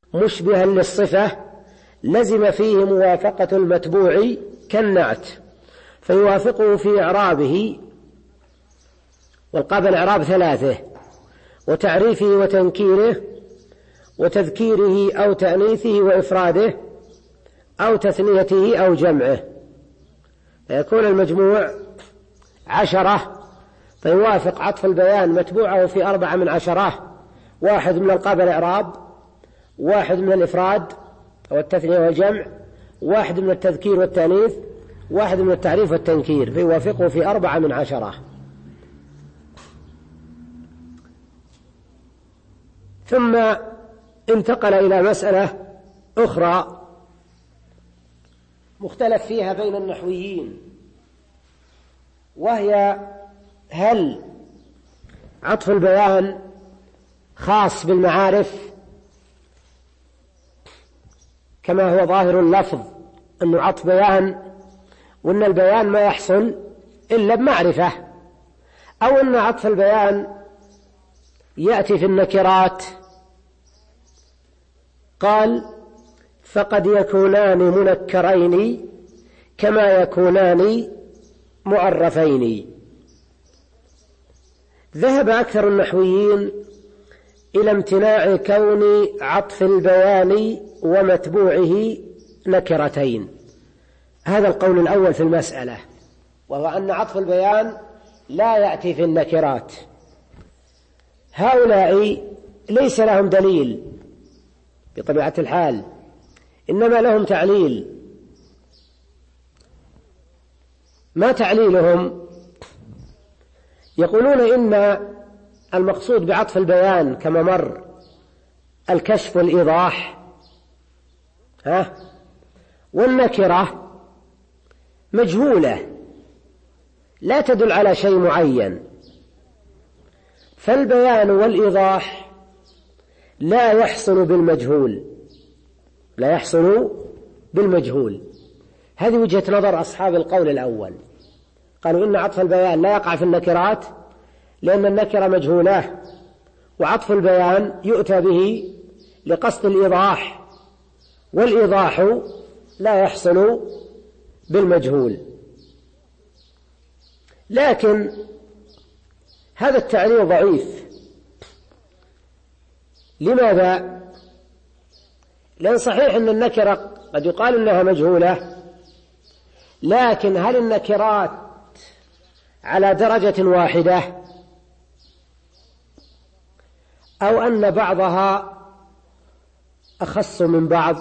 مشبها للصفة لزم فيه موافقة المتبوع كالنعت، فيوافقه في إعرابه، والقابل إعراب ثلاثة: وتعريفه وتنكيره وتذكيره أو تأنيثه وإفراده أو تثنيته أو جمعه، فيكون المجموع 10. فيوافق عطف البيان متبوعه في 4 من 10، 1 من القابل إعراب، 1 من الإفراد أو التثنية والجمع، 1 من التذكير والتأنيث، 1 من التعريف والتنكير، فيوافقه في 4 من 10. ثم انتقل إلى مسألة أخرى مختلف فيها بين النحويين، وهي: هل عطف البيان خاص بالمعارف كما هو ظاهر اللفظ أنه عطف بيان، وأن البيان ما يحصل إلا بمعرفة، أو أن عطف البيان يأتي في النكرات؟ قال: فقد يكونان منكرين كما يكونان معرفين. ذهب أكثر النحويين إلى امتناع كون عطف البيان ومتبوعه نكرتين. هذا القول الأول في المسألة، وهو أن عطف البيان لا يأتي في النكرات. هؤلاء ليس لهم دليل بطبيعة الحال، إنما لهم تعليل. ما تعليلهم؟ يقولون إن المقصود بعطف البيان كما مر الكشف والإيضاح، والنكرة مجهولة لا تدل على شيء معين، فالبيان والإيضاح لا يحصل بالمجهول. هذه وجهة نظر أصحاب القول الأول، قالوا إن عطف البيان لا يقع في النكرات لأن النكرة مجهولة، وعطف البيان يؤتى به لقصد الإيضاح، والإيضاح لا يحصل بالمجهول. لكن هذا التعليل ضعيف. لماذا؟ لأن صحيح أن النكرة قد يقال أنها مجهولة، لكن هل النكرات على درجة واحدة، أو أن بعضها أخص من بعض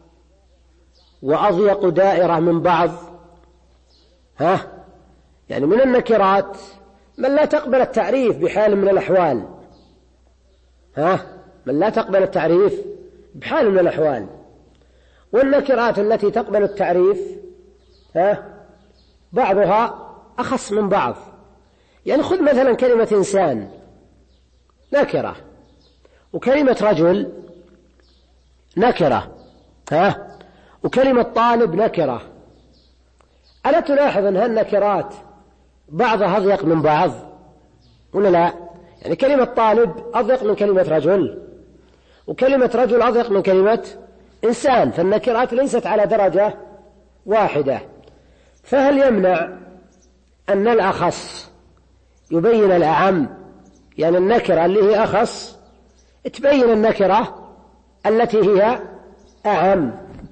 وأضيق دائرة من بعض؟ يعني من النكرات من لا تقبل التعريف بحال من الأحوال، من لا تقبل التعريف بحال من الأحوال، والنكرات التي تقبل التعريف بعضها أخص من بعض. يعني خذ مثلا كلمة إنسان نكرة، وكلمة رجل نكرة، وكلمة طالب نكرة. ألا تلاحظ أن هالنكرات بعضها أضيق من بعض ولا لا؟ يعني كلمة طالب أضيق من كلمة رجل، وكلمة رجل أضيق من كلمة إنسان، فالنكرات ليست على درجة واحدة. فهل يمنع أن الأخص يبين الأعم؟ يعني النكرة اللي هي أخص تبين النكرة التي هي أعم.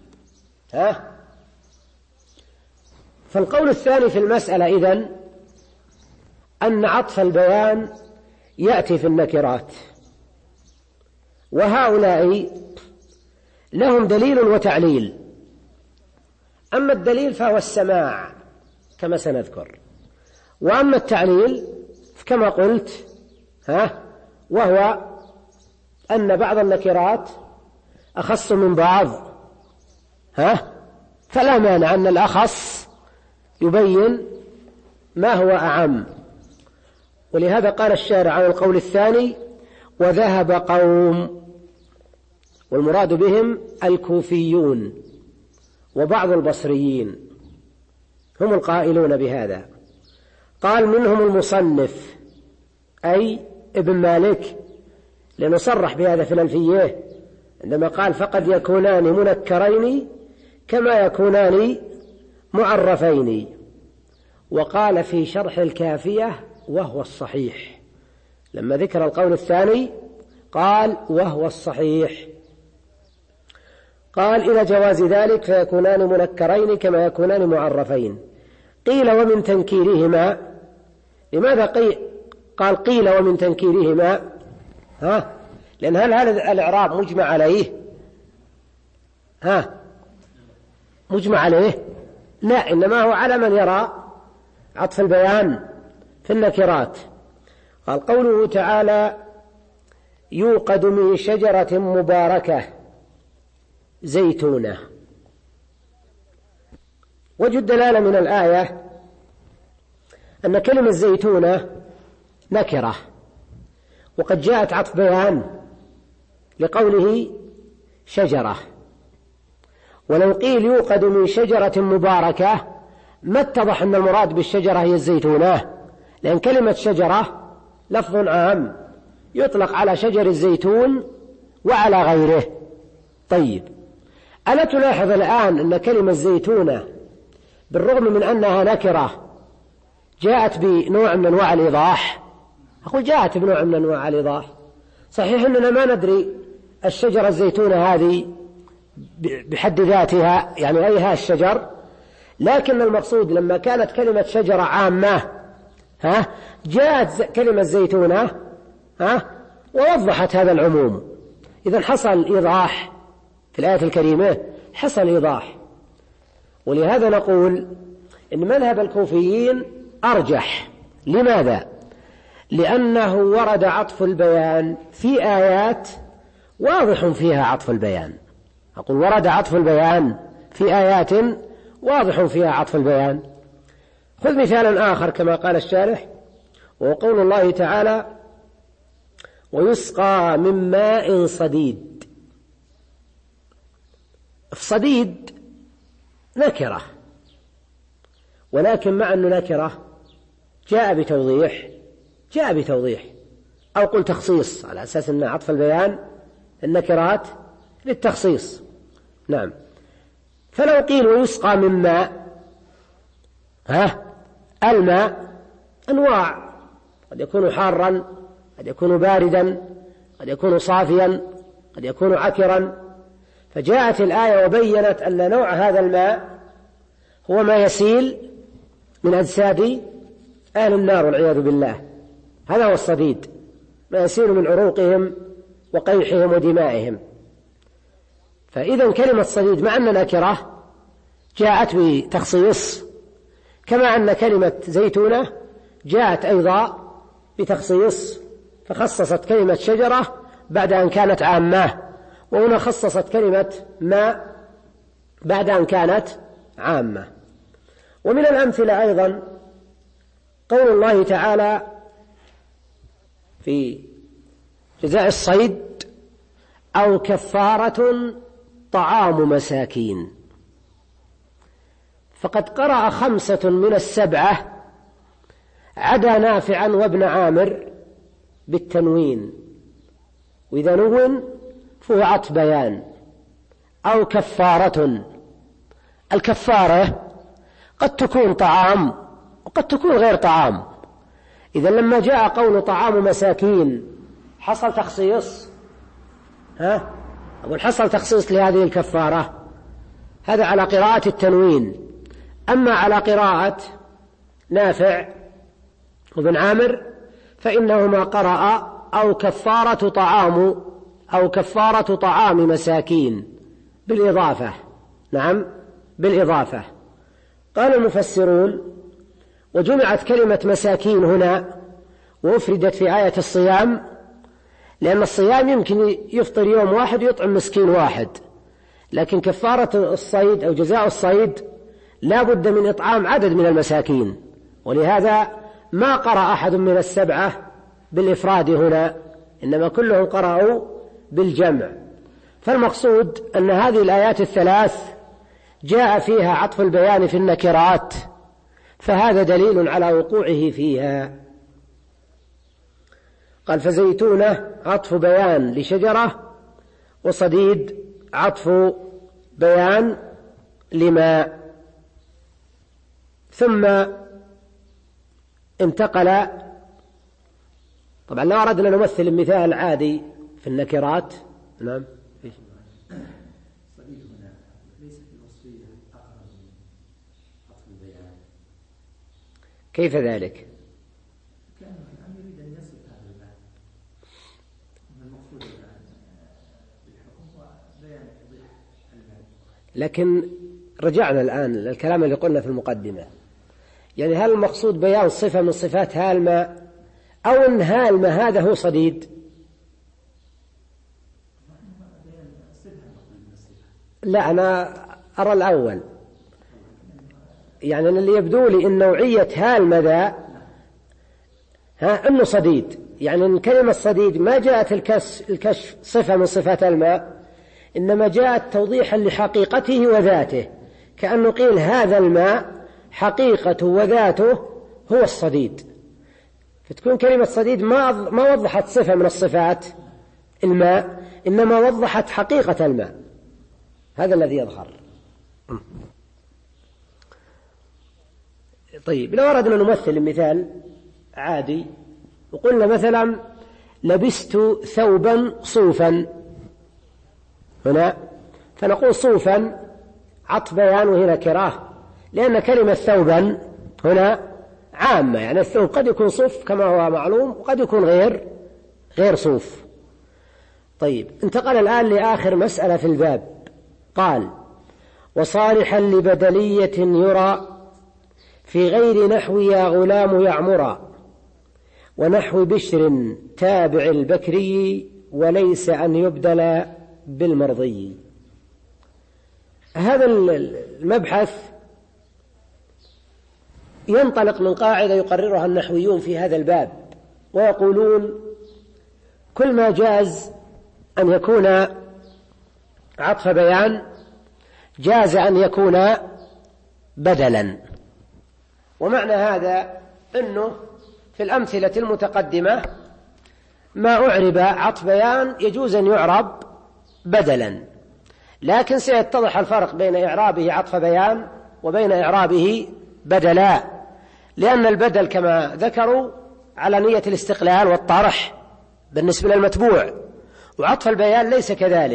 فالقول الثاني في المسألة إذن أن عطف البيان يأتي في النكرات، وهؤلاء لهم دليل وتعليل. أما الدليل فهو السماع كما سنذكر، وأما التعليل كما قلت وهو أن بعض النكرات أخص من بعض، فلا مانع أن الأخص يبين ما هو أعم. ولهذا قال الشارع عن القول الثاني: وذهب قوم، والمراد بهم الكوفيون وبعض البصريين، هم القائلون بهذا. قال منهم المصنف أي ابن مالك، لأنه صرح بهذا في الألفية عندما قال فقد يكونان منكرين كما يكونان معرفين. وقال في شرح الكافية وهو الصحيح، لما ذكر القول الثاني قال وهو الصحيح، قال إلى جواز ذلك فيكونان منكرين كما يكونان معرفين. قيل ومن تنكيرهما، لماذا قال قيل ومن تنكيرهما؟ لأن هل هذا الإعراب مجمع عليه؟ مجمع عليه؟ لا، إنما هو على من يرى عطف البيان في النكرات. قال قوله تعالى يوقد من شجرة مباركة زيتونة. وجه الدلالة من الآية أن كلمة زيتونة نكرة، وقد جاءت عطف بيان لقوله شجرة. ولو قيل يوقد من شجرة مباركة ما اتضح أن المراد بالشجرة هي الزيتونة، لأن كلمة شجرة لفظ عام يطلق على شجر الزيتون وعلى غيره. طيب، ألا تلاحظ الآن أن كلمة زيتونة بالرغم من أنها نكرة جاءت بنوع من أنواع الإيضاح؟ أقول جاءت بنوع من أنواع الإيضاح. صحيح أننا ما ندري الشجرة الزيتونة هذه بحد ذاتها يعني أيها الشجر، لكن المقصود لما كانت كلمة شجرة عامة جاءت كلمة زيتونة ووضحت هذا العموم. إذن حصل إيضاح في الآية الكريمة، حصل إيضاح. ولهذا نقول إن مذهب الكوفيين أرجح. لماذا؟ لأنه ورد عطف البيان في آيات واضح فيها عطف البيان. أقول ورد عطف البيان في آيات واضح فيها عطف البيان. خذ مثالا آخر كما قال الشارح، وقول الله تعالى ويسقى من ماء صديد. صديد نكرة، ولكن مع أنه نكرة جاء بتوضيح أو قل تخصيص، على أساس أن عطف البيان النكرات للتخصيص. نعم. فلو قيل ويسقى من ماء، الماء أنواع، قد يكون حارا، قد يكون باردا، قد يكون صافيا، قد يكون عكرا. فجاءت الآية وبينت أن نوع هذا الماء هو ما يسيل من أجساد أهل النار والعياذ بالله. هذا هو الصديد، ما يسيل من عروقهم وقيحهم ودمائهم. فإذا كلمة صديد مع أن نكرة جاءت بتخصيص، كما أن كلمة زيتونة جاءت أيضا بتخصيص، فخصصت كلمة شجرة بعد أن كانت عامة، وهنا خصصت كلمة ماء بعد أن كانت عامة. ومن الأمثلة أيضا قول الله تعالى في جزاء الصيد أو كفارة طعام مساكين. فقد قرأ 5 من السبعة عدا نافعا وابن عامر بالتنوين، وإذا نون فهو عطف بيان. أو كفارة، الكفارة قد تكون طعام وقد تكون غير طعام. إذا لما جاء قول طعام مساكين حصل تخصيص، أقول حصل تخصيص لهذه الكفارة. هذا على قراءة التنوين. أما على قراءة نافع وابن عامر فإنهما قرأ أو كفارة طعام مساكين بالإضافة. نعم، بالإضافة. قال المفسرون وجمعت كلمة مساكين هنا وأفردت في آية الصيام، لأن الصيام يمكن يفطر يوم واحد ويطعم مسكين واحد، لكن كفارة الصيد أو جزاء الصيد لا بد من إطعام عدد من المساكين، ولهذا ما قرأ أحد من السبعة بالإفراد هنا، إنما كلهم قرأوا بالجمع. فالمقصود أن هذه الآيات الثلاث جاء فيها عطف البيان في النكرات، فهذا دليل على وقوعه فيها. قال فزيتونة عطف بيان لشجرة، وصديد عطف بيان لما. ثم انتقل. طبعا لو أردنا نمثل المثال عادي في النكرات. نعم. صديد هنا ليس في الوصفية أقرب من عطف البيان. كيف ذلك؟ كان الآن يريد أن يصف هذا الباب. المقصود بالحكم هو بيان توضيح الباب. لكن رجعنا الآن للكلام اللي قلنا في المقدمة، يعني هل المقصود بيان صفة من صفات هالماء، أو أن هالماء هذا هو صديد؟ لا، أنا أرى الأول، يعني أنا اللي يبدو لي إن نوعية هالماء ذا أنه صديد، يعني إن كلمة صديد ما جاءت الكشف صفة من صفات الماء، إنما جاءت توضيحا لحقيقته وذاته، كأنه قيل هذا الماء حقيقته وذاته هو الصديد، فتكون كلمة صديد ما وضحت صفة من الصفات الماء، إنما وضحت حقيقة الماء. هذا الذي يظهر. طيب، لو أردنا نمثل مثال عادي وقلنا مثلا لبست ثوبا صوفا هنا، فنقول صوفا عطف بيان وهنا كراه، لأن كلمة ثوبا هنا عامة، يعني الثوب قد يكون صوف كما هو معلوم، وقد يكون غير صوف. طيب، انتقل الآن لآخر مسألة في الباب. قال: وصالحا لبدلية يرى في غير نحو يا غلام يعمرا، ونحو بشر تابع البكري، وليس أن يبدل بالمرضي. هذا المبحث ينطلق من قاعدة يقررها النحويون في هذا الباب، ويقولون كل ما جاز أن يكون عطف بيان جاز أن يكون بدلا. ومعنى هذا أنه في الأمثلة المتقدمة ما أعرب عطف بيان يجوز أن يعرب بدلا، لكن سيتضح الفرق بين إعرابه عطف بيان وبين إعرابه بدلا، لأن البدل كما ذكروا على نية الاستقلال والطرح بالنسبة للمتبوع، وعطف البيان ليس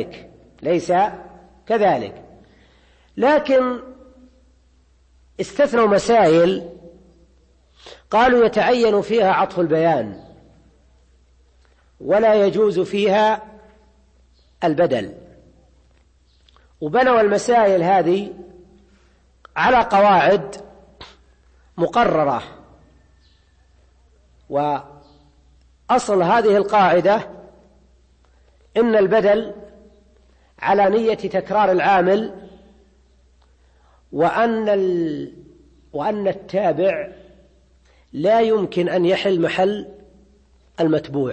كذلك. لكن استثنوا مسائل قالوا يتعين فيها عطف البيان ولا يجوز فيها البدل، وبنوا المسائل هذه على قواعد مقررة. وأصل هذه القاعدة إن البدل على نية تكرار العامل، وأن التابع لا يمكن أن يحل محل المتبوع.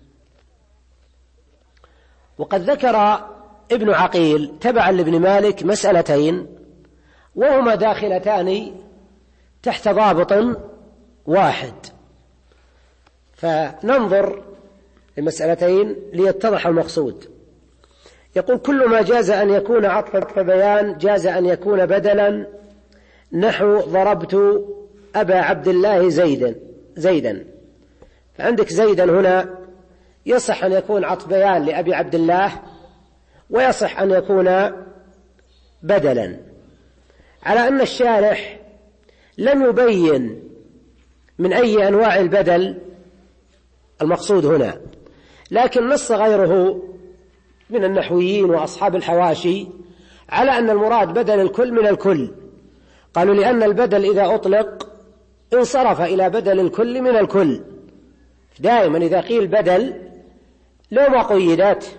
وقد ذكر ابن عقيل تبعا لابن مالك مسألتين، وهما داخلتان تحت ضابط واحد، فننظر المسألتين ليتضح المقصود. يقول: كل ما جاز أن يكون عطف بيان جاز أن يكون بدلا، نحو ضربت أبا عبد الله زيدا. فعندك زيدا هنا يصح أن يكون عطف بيان لأبي عبد الله، ويصح أن يكون بدلا، على أن الشارح لم يبين من أي أنواع البدل المقصود هنا، لكن نص غيره من النحويين وأصحاب الحواشي على أن المراد بدل الكل من الكل. قالوا لأن البدل إذا أطلق انصرف إلى بدل الكل من الكل. دائما إذا قيل بدل لو ما قيدت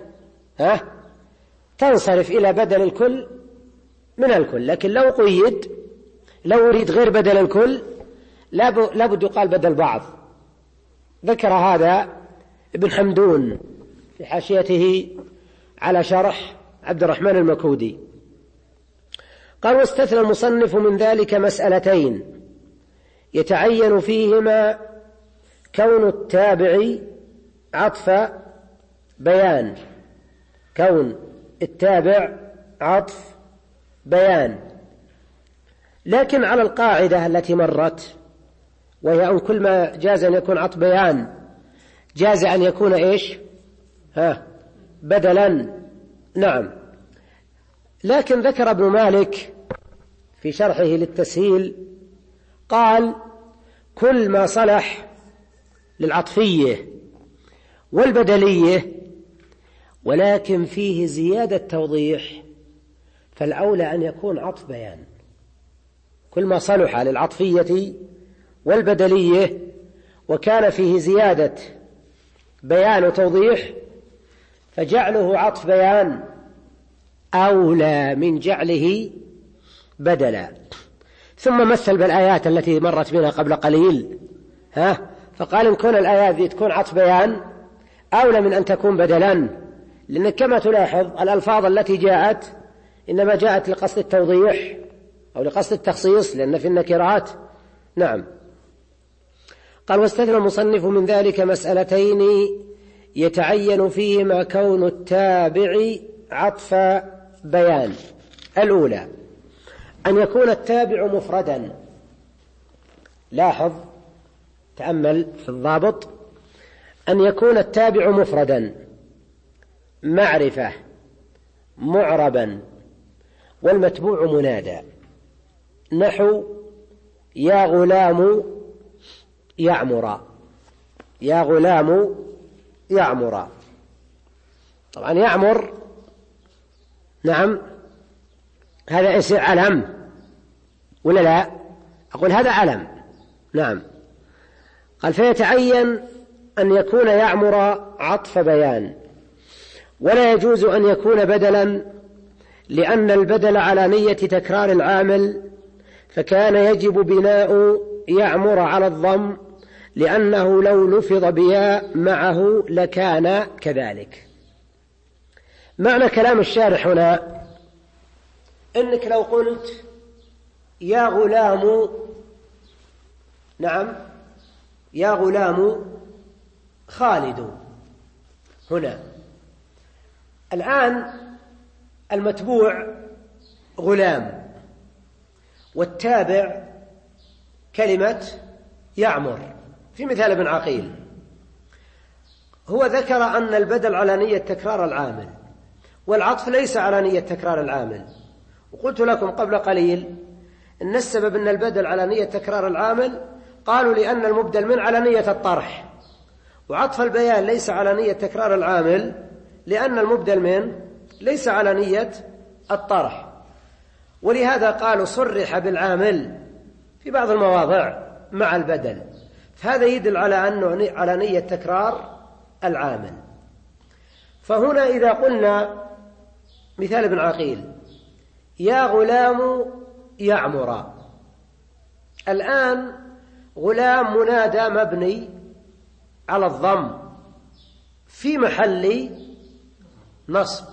تنصرف إلى بدل الكل من الكل، لكن لو قيد، لو أريد غير بدل الكل لابد يقال بدل بعض. ذكر هذا ابن حمدون في حاشيته على شرح عبد الرحمن المكودي. قال: واستثنى المصنف من ذلك مسألتين يتعين فيهما كون التابع عطف بيان، كون التابع عطف بيان. لكن على القاعدة التي مرت، وهي أن كل ما جاز أن يكون عطف بيان جاز أن يكون إيش؟ بدلا. نعم. لكن ذكر ابن مالك في شرحه للتسهيل قال: كل ما صلح للعطفية والبدلية ولكن فيه زيادة توضيح فالأولى أن يكون عطف بيان. كل ما صلح للعطفية والبدلية وكان فيه زيادة بيان وتوضيح فجعله عطف بيان أولى من جعله بدلا. ثم مثل بالآيات التي مرت بنا قبل قليل، فقال إن كون الآيات دي تكون عطف بيان أولى من أن تكون بدلا، لأنك كما تلاحظ الألفاظ التي جاءت إنما جاءت لقصد التوضيح أو لقصد التخصيص، لأن في النكرات. نعم. قال: واستثنى المصنف من ذلك مسألتين يتعين فيهما كون التابع عطف بيان. الأولى أن يكون التابع مفردا. لاحظ، تأمل في الضابط، أن يكون التابع مفردا معرفة معربا والمتبوع منادى، نحو يا غلام يعمر. يا غلام يعمر. طبعا يعمر، نعم، هذا اسم علم ولا لا؟ أقول هذا علم. نعم. قال: فيتعين أن يكون يعمر عطف بيان، ولا يجوز أن يكون بدلا، لأن البدل على نية تكرار العامل، فكان يجب بناء يعمر على الضم، لأنه لو لفظ بياء معه لكان كذلك. معنى كلام الشارح هنا إنك لو قلت يا غلام، نعم، يا غلام خالد، هنا الآن المتبوع غلام والتابع كلمة يعمر. في مثال ابن عقيل هو ذكر أن البدل على نية تكرار العامل والعطف ليس على نية تكرار العامل، وقلت لكم قبل قليل إن السبب أن البدل على نية تكرار العامل قالوا لأن المبدل من على نية الطرح، وعطف البيان ليس على نية تكرار العامل لأن المبدل من ليس على نية الطرح، ولهذا قالوا صرح بالعامل في بعض المواضع مع البدل، فهذا يدل على أنه على نية تكرار العامل. فهنا إذا قلنا مثال ابن عقيل يا غلام يعمر، الآن غلام منادى مبني على الضم في محل نصب،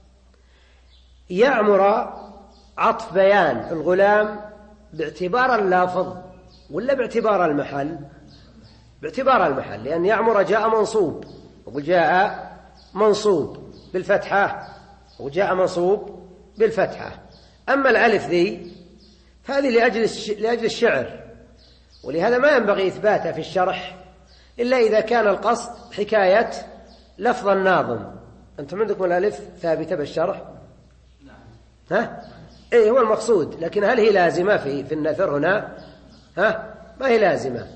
يعمر عطف بيان الغلام باعتبار اللافظ ولا باعتبار المحل؟ باعتبار المحل، لأن يعمر جاء منصوب، وجاء منصوب بالفتحة وجاء منصوب بالفتحة. أما الألف ذي فهذه لأجل الشعر، ولهذا ما ينبغي إثباتها في الشرح إلا إذا كان القصد حكاية لفظ الناظم. أنتم عندكم الألف ثابتة بالشرح؟ إيه هو المقصود، لكن هل هي لازمة في النثر هنا؟ ما هي لازمة.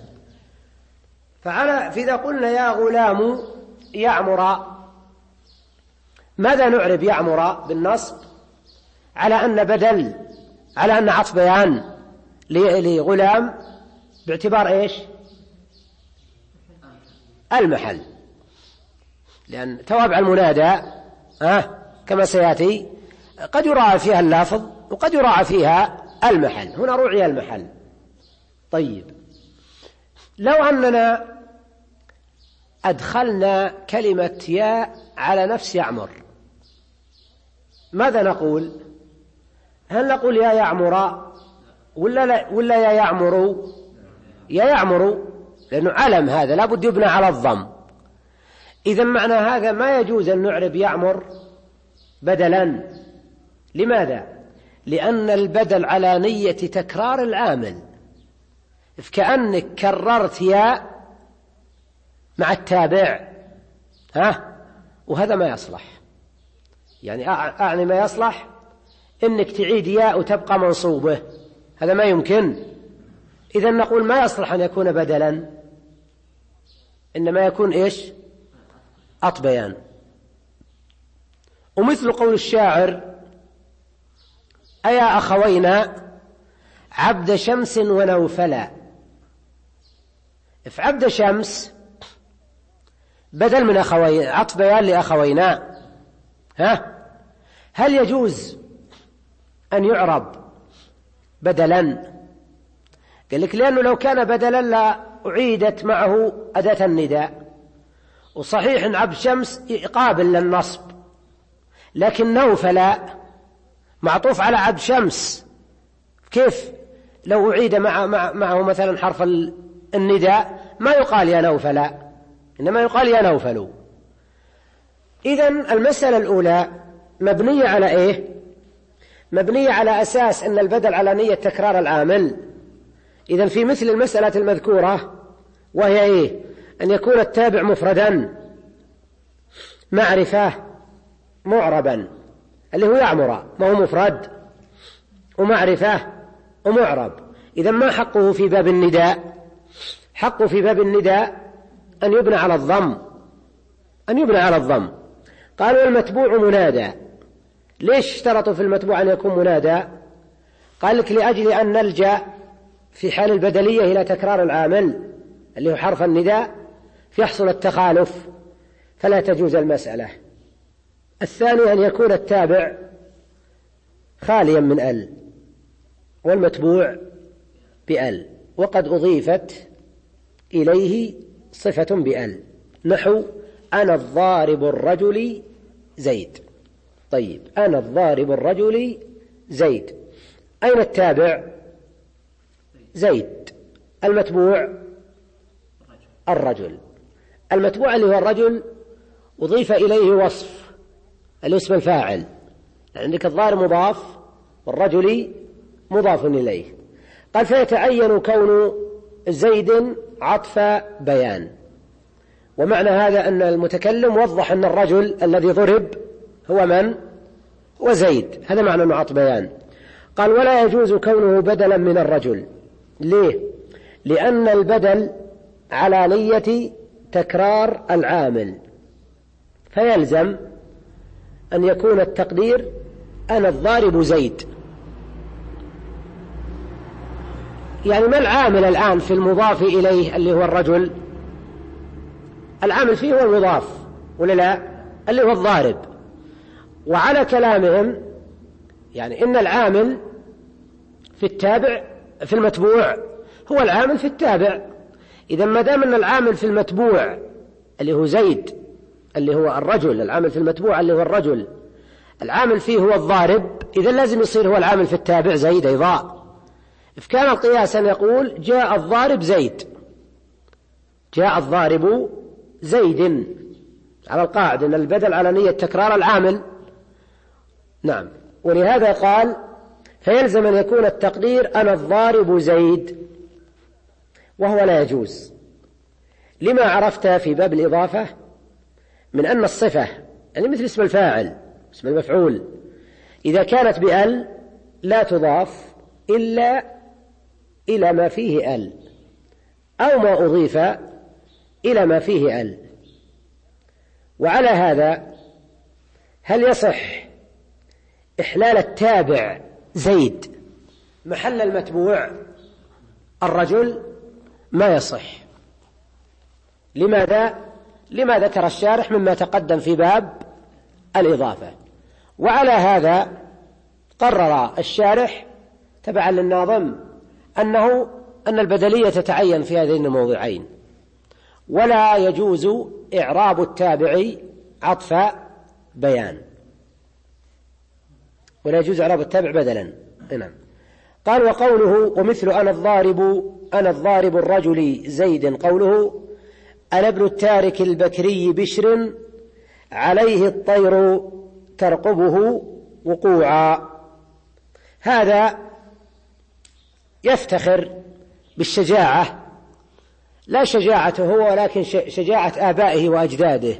فإذا قلنا يا غلام يعمر، ماذا نعرب يعمر بالنصب؟ على أن بدل، على أن عطف بيان لغلام باعتبار إيش؟ المحل، لأن توابع المنادى كما سيأتي قد يراعى فيها اللفظ وقد يراعى فيها المحل، هنا رعي المحل. طيب، لو أننا أدخلنا كلمة يا على نفس يعمر ماذا نقول؟ هل نقول يا يعمر ولا يا يعمر؟ يا يعمر، لأنه علم هذا لابد يبنى على الضم. إذا معنى هذا ما يجوز أن نعرب يعمر بدلا. لماذا؟ لأن البدل على نية تكرار العامل، كأنك كررت ياء مع التابع، وهذا ما يصلح. يعني أعني ما يصلح إنك تعيد ياء وتبقى منصوبة، هذا ما يمكن. إذن نقول ما يصلح أن يكون بدلا، إنما يكون إيش؟ أطبيان. ومثل قول الشاعر: أيا أخوينا عبد شمس ونوفلا. في عبد شمس بدل من أخوين، أطبيان لأخوينا. هل يجوز أن يعرب بدلا؟ قال لك لأنه لو كان بدلا لا أعيدت معه أداة النداء، وصحيح أن عبد شمس قابل للنصب، لكن نوفلا معطوف على عبد شمس، كيف لو أعيد معه مثلا حرف النداء ما يقال يا نوفلا، إنما يقال يا نوفل. إذن المسألة الأولى مبنية على إيه؟ مبنية على أساس أن البدل على نية تكرار العامل. إذن في مثل المسألة المذكورة، وهي إيه؟ أن يكون التابع مفردا معرفة معربا، اللي هو يعمر، ما هو مفرد ومعرفة ومعرب. إذن ما حقه في باب النداء؟ حقه في باب النداء أن يبنى على الضم، أن يبنى على الضم. قال: والمتبوع منادى. ليش اشترطوا في المتبوع أن يكون منادى؟ قال لك لأجل أن نلجأ في حال البدلية إلى تكرار العامل اللي هو حرف النداء، فيحصل التخالف فلا تجوز المسألة. الثاني أن يكون التابع خاليا من ال، والمتبوع بأل، وقد أضيفت إليه صفة بأل، نحو أنا الضارب الرجل زيد. طيب، أنا الضارب الرجل زيد، أين التابع؟ زيد. المتبوع الرجل. المتبوع اللي هو الرجل أضيف إليه وصف الاسم الفاعل، عندك الضارب مضاف والرجل مضاف إليه. قال: فيتعين كون زيد عطف بيان. ومعنى هذا أن المتكلم وضح أن الرجل الذي ضرب هو من؟ وزيد، هذا معنى عطف بيان. قال: ولا يجوز كونه بدلا من الرجل. ليه؟ لأن البدل على نية تكرار العامل، فيلزم أن يكون التقدير أنا الضارب زيد. يعني ما العامل الآن في المضاف إليه اللي هو الرجل؟ العامل فيه هو المضاف ولا لا؟ اللي هو الضارب. وعلى كلامهم يعني إن العامل في التابع في المتبوع هو العامل في التابع. إذا ما دام أن العامل في المتبوع اللي هو زيد اللي هو الرجل، العامل في المتبوع اللي هو الرجل، العامل فيه هو الضارب، إذا لازم يصير هو العامل في التابع زيد أيضا. فكان القياس أن يقول جاء الضارب زيد، جاء الضارب زيد، على القاعدة أن البدل على نية تكرار العامل. نعم. ولهذا قال: فيلزم أن يكون التقدير أنا الضارب زيد، وهو لا يجوز لما عرفت في باب الإضافة من أن الصفة يعني مثل اسم الفاعل اسم المفعول إذا كانت بأل لا تضاف إلا إلى ما فيه أل، أو ما أضيف إلى ما فيه أل. وعلى هذا هل يصح إحلال التابع زيد محل المتبوع الرجل؟ ما يصح. لماذا؟ لما ذكر الشارح مما تقدم في باب الإضافة. وعلى هذا قرر الشارح تبعا للناظم أن البدلية تتعين في هذين الموضعين، ولا يجوز إعراب التابع عطف بيان، ولا يجوز إعراب التابع بدلا. نعم. قال: وقوله ومثل أنا الضارب الرجل زيد، قوله أنا ابن التارك البكري بشر عليه الطير ترقبه وقوعا. هذا يفتخر بالشجاعة، لا شجاعته هو ولكن شجاعة آبائه وأجداده.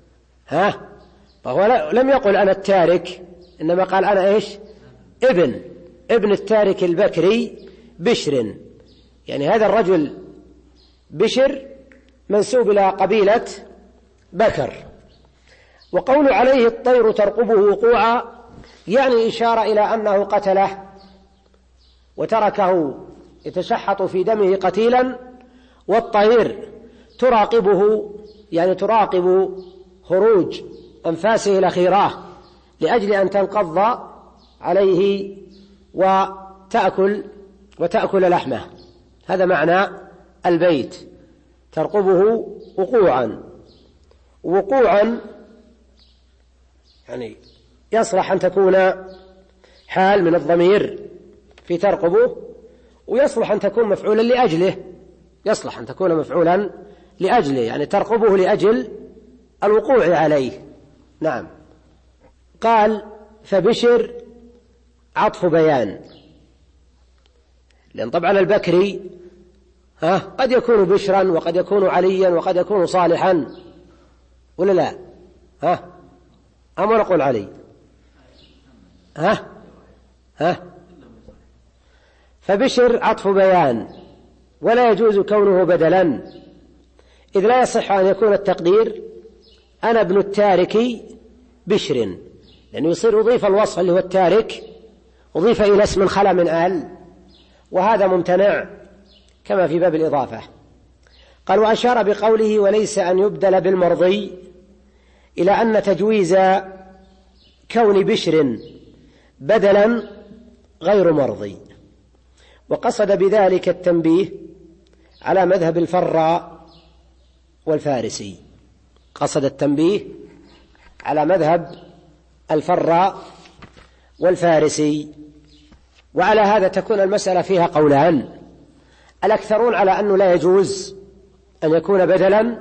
فهو لم يقل أنا التارك، إنما قال أنا إيش؟ ابن التارك البكري بشر. يعني هذا الرجل بشر منسوب إلى قبيلة بكر. وقول عليه الطير ترقبه وقوعا يعني إشارة إلى أنه قتله وتركه يتشحط في دمه قتيلا، والطير تراقبه يعني تراقب خروج أنفاسه الأخيرة لأجل أن تنقض عليه وتأكل لحمه. هذا معنى البيت، ترقبه وقوعا يعني يصلح أن تكون حال من الضمير في ترقبه، ويصلح أن تكون مفعولا لأجله، يعني ترقبه لأجل الوقوع عليه. نعم. قال فبشر عطف بيان، لأن طبعا البكري قد يكون بشرا وقد يكون عليا وقد يكون صالحا، ولا لا؟ أما نقول علي فبشر عطف بيان، ولا يجوز كونه بدلا، إذ لا يصح أن يكون التقدير أنا ابن التارك بشر، لأنه يصير أضيف الوصف اللي هو التارك أضيف إلى اسم خلا من آل، وهذا ممتنع كما في باب الإضافة. قال وأشار بقوله وليس أن يبدل بالمرضي إلى أن تجويز كون بشر بدلا غير مرضي، وقصد بذلك التنبيه على مذهب الفراء والفارسي. قصد التنبيه على مذهب الفراء والفارسي. وعلى هذا تكون المسألة فيها قولان، الأكثرون على أنه لا يجوز أن يكون بدلا،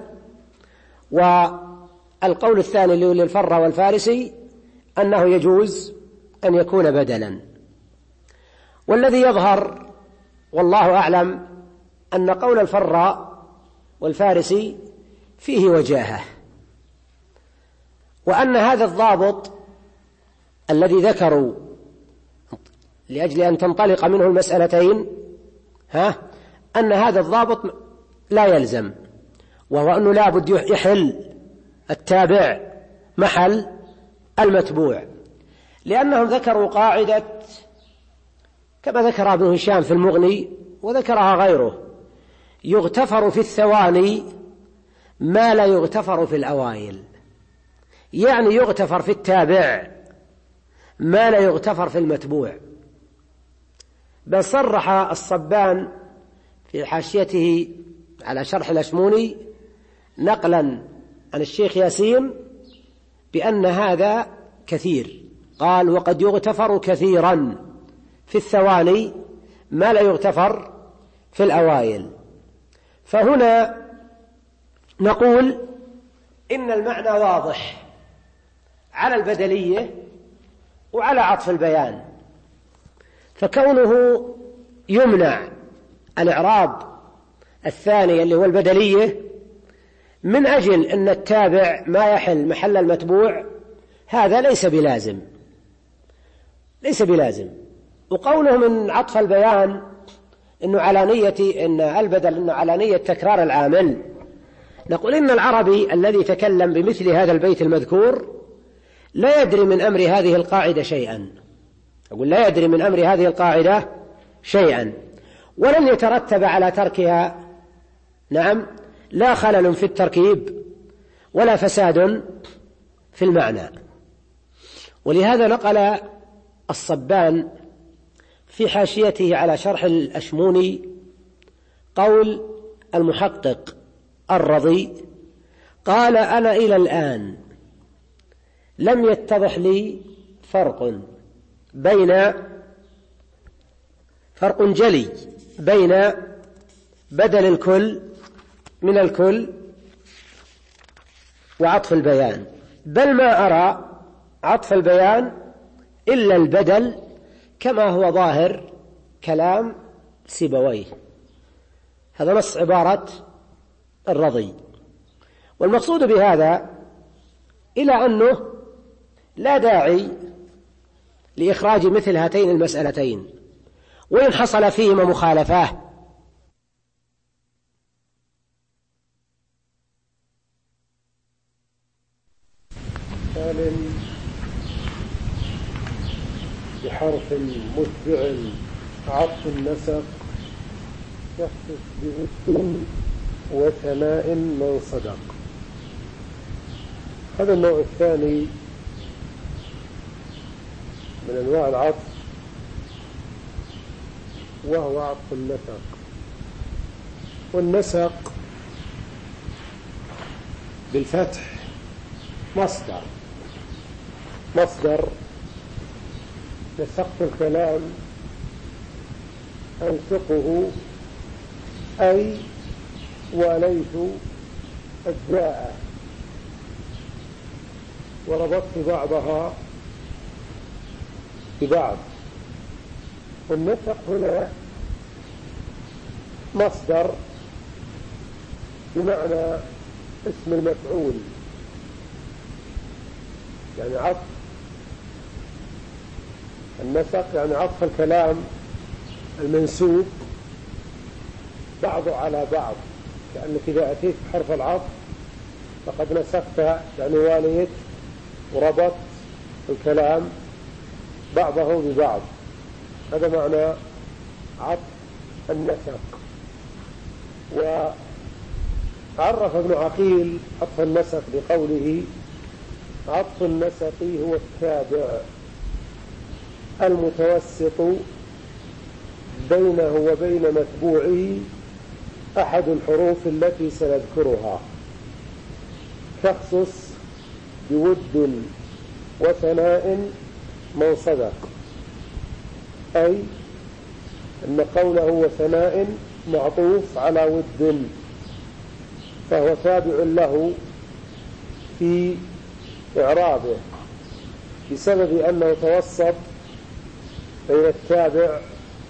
والقول الثاني للفراء والفارسي أنه يجوز أن يكون بدلا. والذي يظهر والله أعلم أن قول الفراء والفارسي فيه وجاهة، وأن هذا الضابط الذي ذكروا لأجل أن تنطلق منه المسألتين أن هذا الضابط لا يلزم، وهو أنه لا بد يحل التابع محل المتبوع، لأنهم ذكروا قاعدة كما ذكر ابن هشام في المغني وذكرها غيره: يغتفر في الثواني ما لا يغتفر في الأوائل، يعني يغتفر في التابع ما لا يغتفر في المتبوع. بل صرح الصبان في حاشيته على شرح الأشموني نقلا عن الشيخ ياسين بأن هذا كثير، قال وقد يغتفر كثيرا في الثواني ما لا يغتفر في الأوائل. فهنا نقول إن المعنى واضح على البدلية وعلى عطف البيان، فكونه يمنع الإعراب الثاني اللي هو البدلية من أجل أن التابع ما يحل محل المتبوع، هذا ليس بلازم. وقوله من عطف البيان إنه على نية إن البدل إنه على نية تكرار العامل، نقول إن العربي الذي تكلم بمثل هذا البيت المذكور لا يدري من أمر هذه القاعدة شيئا، أقول لا يدري من أمر هذه القاعدة شيئا، ولن يترتب على تركها لا خلل في التركيب ولا فساد في المعنى. ولهذا نقل الصبان في حاشيته على شرح الأشموني قول المحقق الرضي، قال أنا إلى الآن لم يتضح لي فرق جلي بين بدل الكل من الكل وعطف البيان، بل ما أرى عطف البيان إلا البدل كما هو ظاهر كلام سيبويه. هذا نص عبارة الرضي. والمقصود بهذا إلى أنه لا داعي لإخراج مثل هاتين المسألتين، وإن حصل فيهما مخالفة بحرف متبع عطف النسق يخصص باسم وثناء من صدق. هذا النوع الثاني من أنواع العطف وهو عطف النسق. والنسق بالفتح مصدر نسقت الكلام أنسقه أي واليت أجزاءه وربطت بعضها ببعض. والنسق هنا مصدر بمعنى اسم المفعول، يعني عطف النسق يعني عطف الكلام المنسوب بعضه على بعض، كأنك إذا أتيت بحرف العطف فقد نسقت يعني واليت وربط الكلام بعضه ببعض. هذا معنى عطف النسق. وعرف ابن عقيل عطف النسق بقوله: عطف النسق هو التابع المتوسط بينه وبين متبوعه أحد الحروف التي سنذكرها، تخصص بود وثناء من صدق، أي أن قوله وثناء معطوف على ود، فهو تابع له في إعرابه بسبب أنه توسط بين التابع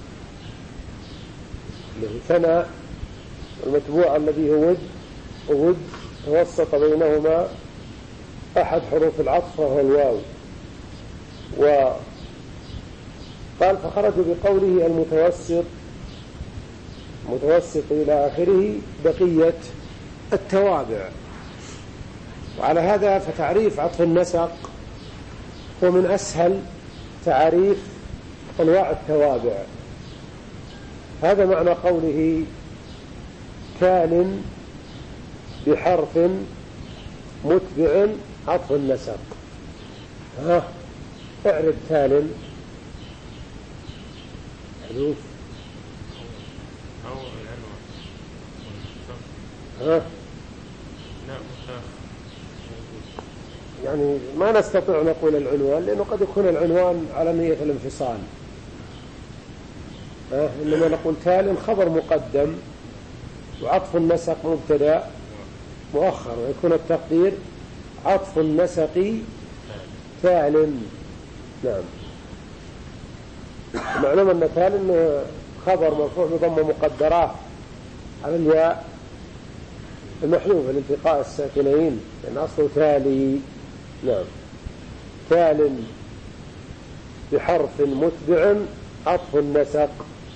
الذي ثناء والمتبوع الذي هو ود توسط بينهما أحد حروف العطف وهو الواو. وقال فخرج بقوله المتوسط إلى آخره بقية التوابع. وعلى هذا فتعريف عطف النسق هو من أسهل تعريف أنواع التوابع. هذا معنى قوله تال بحرف متبع عطف النسق. اعرف تال حروف يعني ما نستطيع نقول العنوان لأنه قد يكون العنوان على نية الانفصال، إنما نقول تال خبر مقدم وعطف النسق مبتدا مؤخر، ويكون التقدير عطف النسق تال. نعم. معلوم أن تال إنه خبر مرفوع بضم مقدرات على الياء المحذوف لالتقاء الساكنين، لأن أصله تالي. نعم. تال بحرف متبع عطف النسق،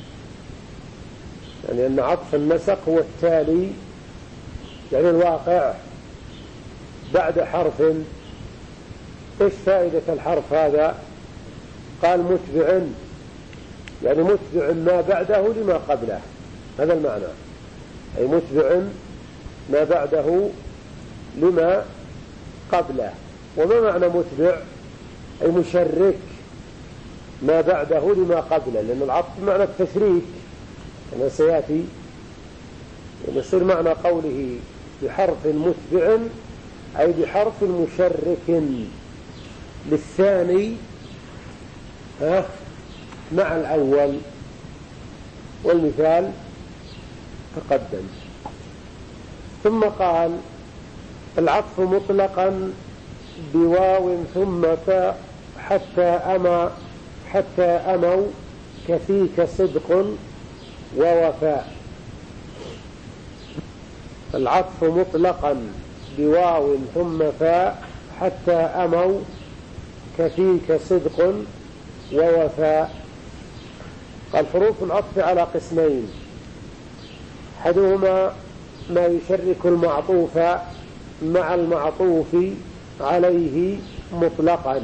يعني أن عطف النسق هو التالي يعني الواقع بعد حرف. إيش فائدة الحرف هذا؟ قال متبع يعني متبع ما بعده لما قبله، هذا المعنى، أي متبع ما بعده لما قبله. وما معنى متبع؟ أي مشرك ما بعده لما قبله، لأن العطف معنى التشريك كما سيأتي. يصير معنى قوله بحرف متبع أي بحرف مشرك للثاني مع الأول، والمثال تقدم. ثم قال العطف مطلقا بواو ثم فاء حتى أموا كفيك صدق ووفاء. العطف مطلقا بواو ثم فاء حتى أموا كفيك صدق ووفاء. قال حروف العطف على قسمين: أحدهما ما يشرك المعطوف مع المعطوف عليه مطلقا.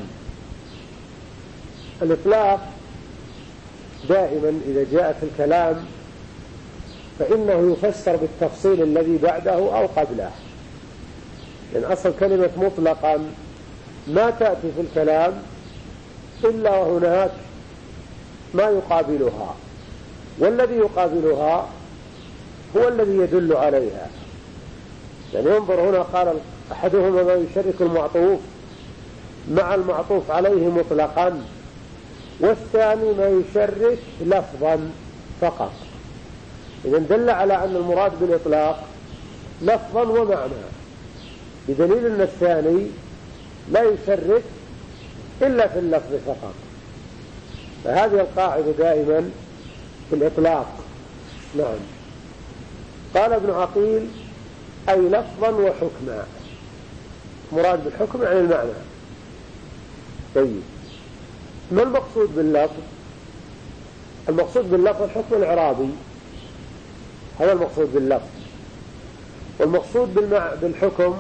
الإطلاق دائما إذا جاء في الكلام فإنه يفسر بالتفصيل الذي بعده أو قبله، لأن أصل كلمة مطلقا ما تأتي في الكلام إلا وهناك ما يقابلها، والذي يقابلها هو الذي يدل عليها. يعني انظر هنا قال أحدهما ما يشرك المعطوف مع المعطوف عليه مطلقا، والثاني ما يشرك لفظا فقط. إذن دل على أن المراد بالإطلاق لفظا ومعنى، بدليل أن الثاني لا يشرك إلا في اللفظ فقط. فهذه القاعدة دائما في الإطلاق. نعم. قال ابن عقيل: أي لفظا وحكما. مراد بالحكم عن المعنى. طيب، ما المقصود باللفظ؟ المقصود باللفظ الحكم الإعرابي، هذا المقصود باللفظ. والمقصود بالحكم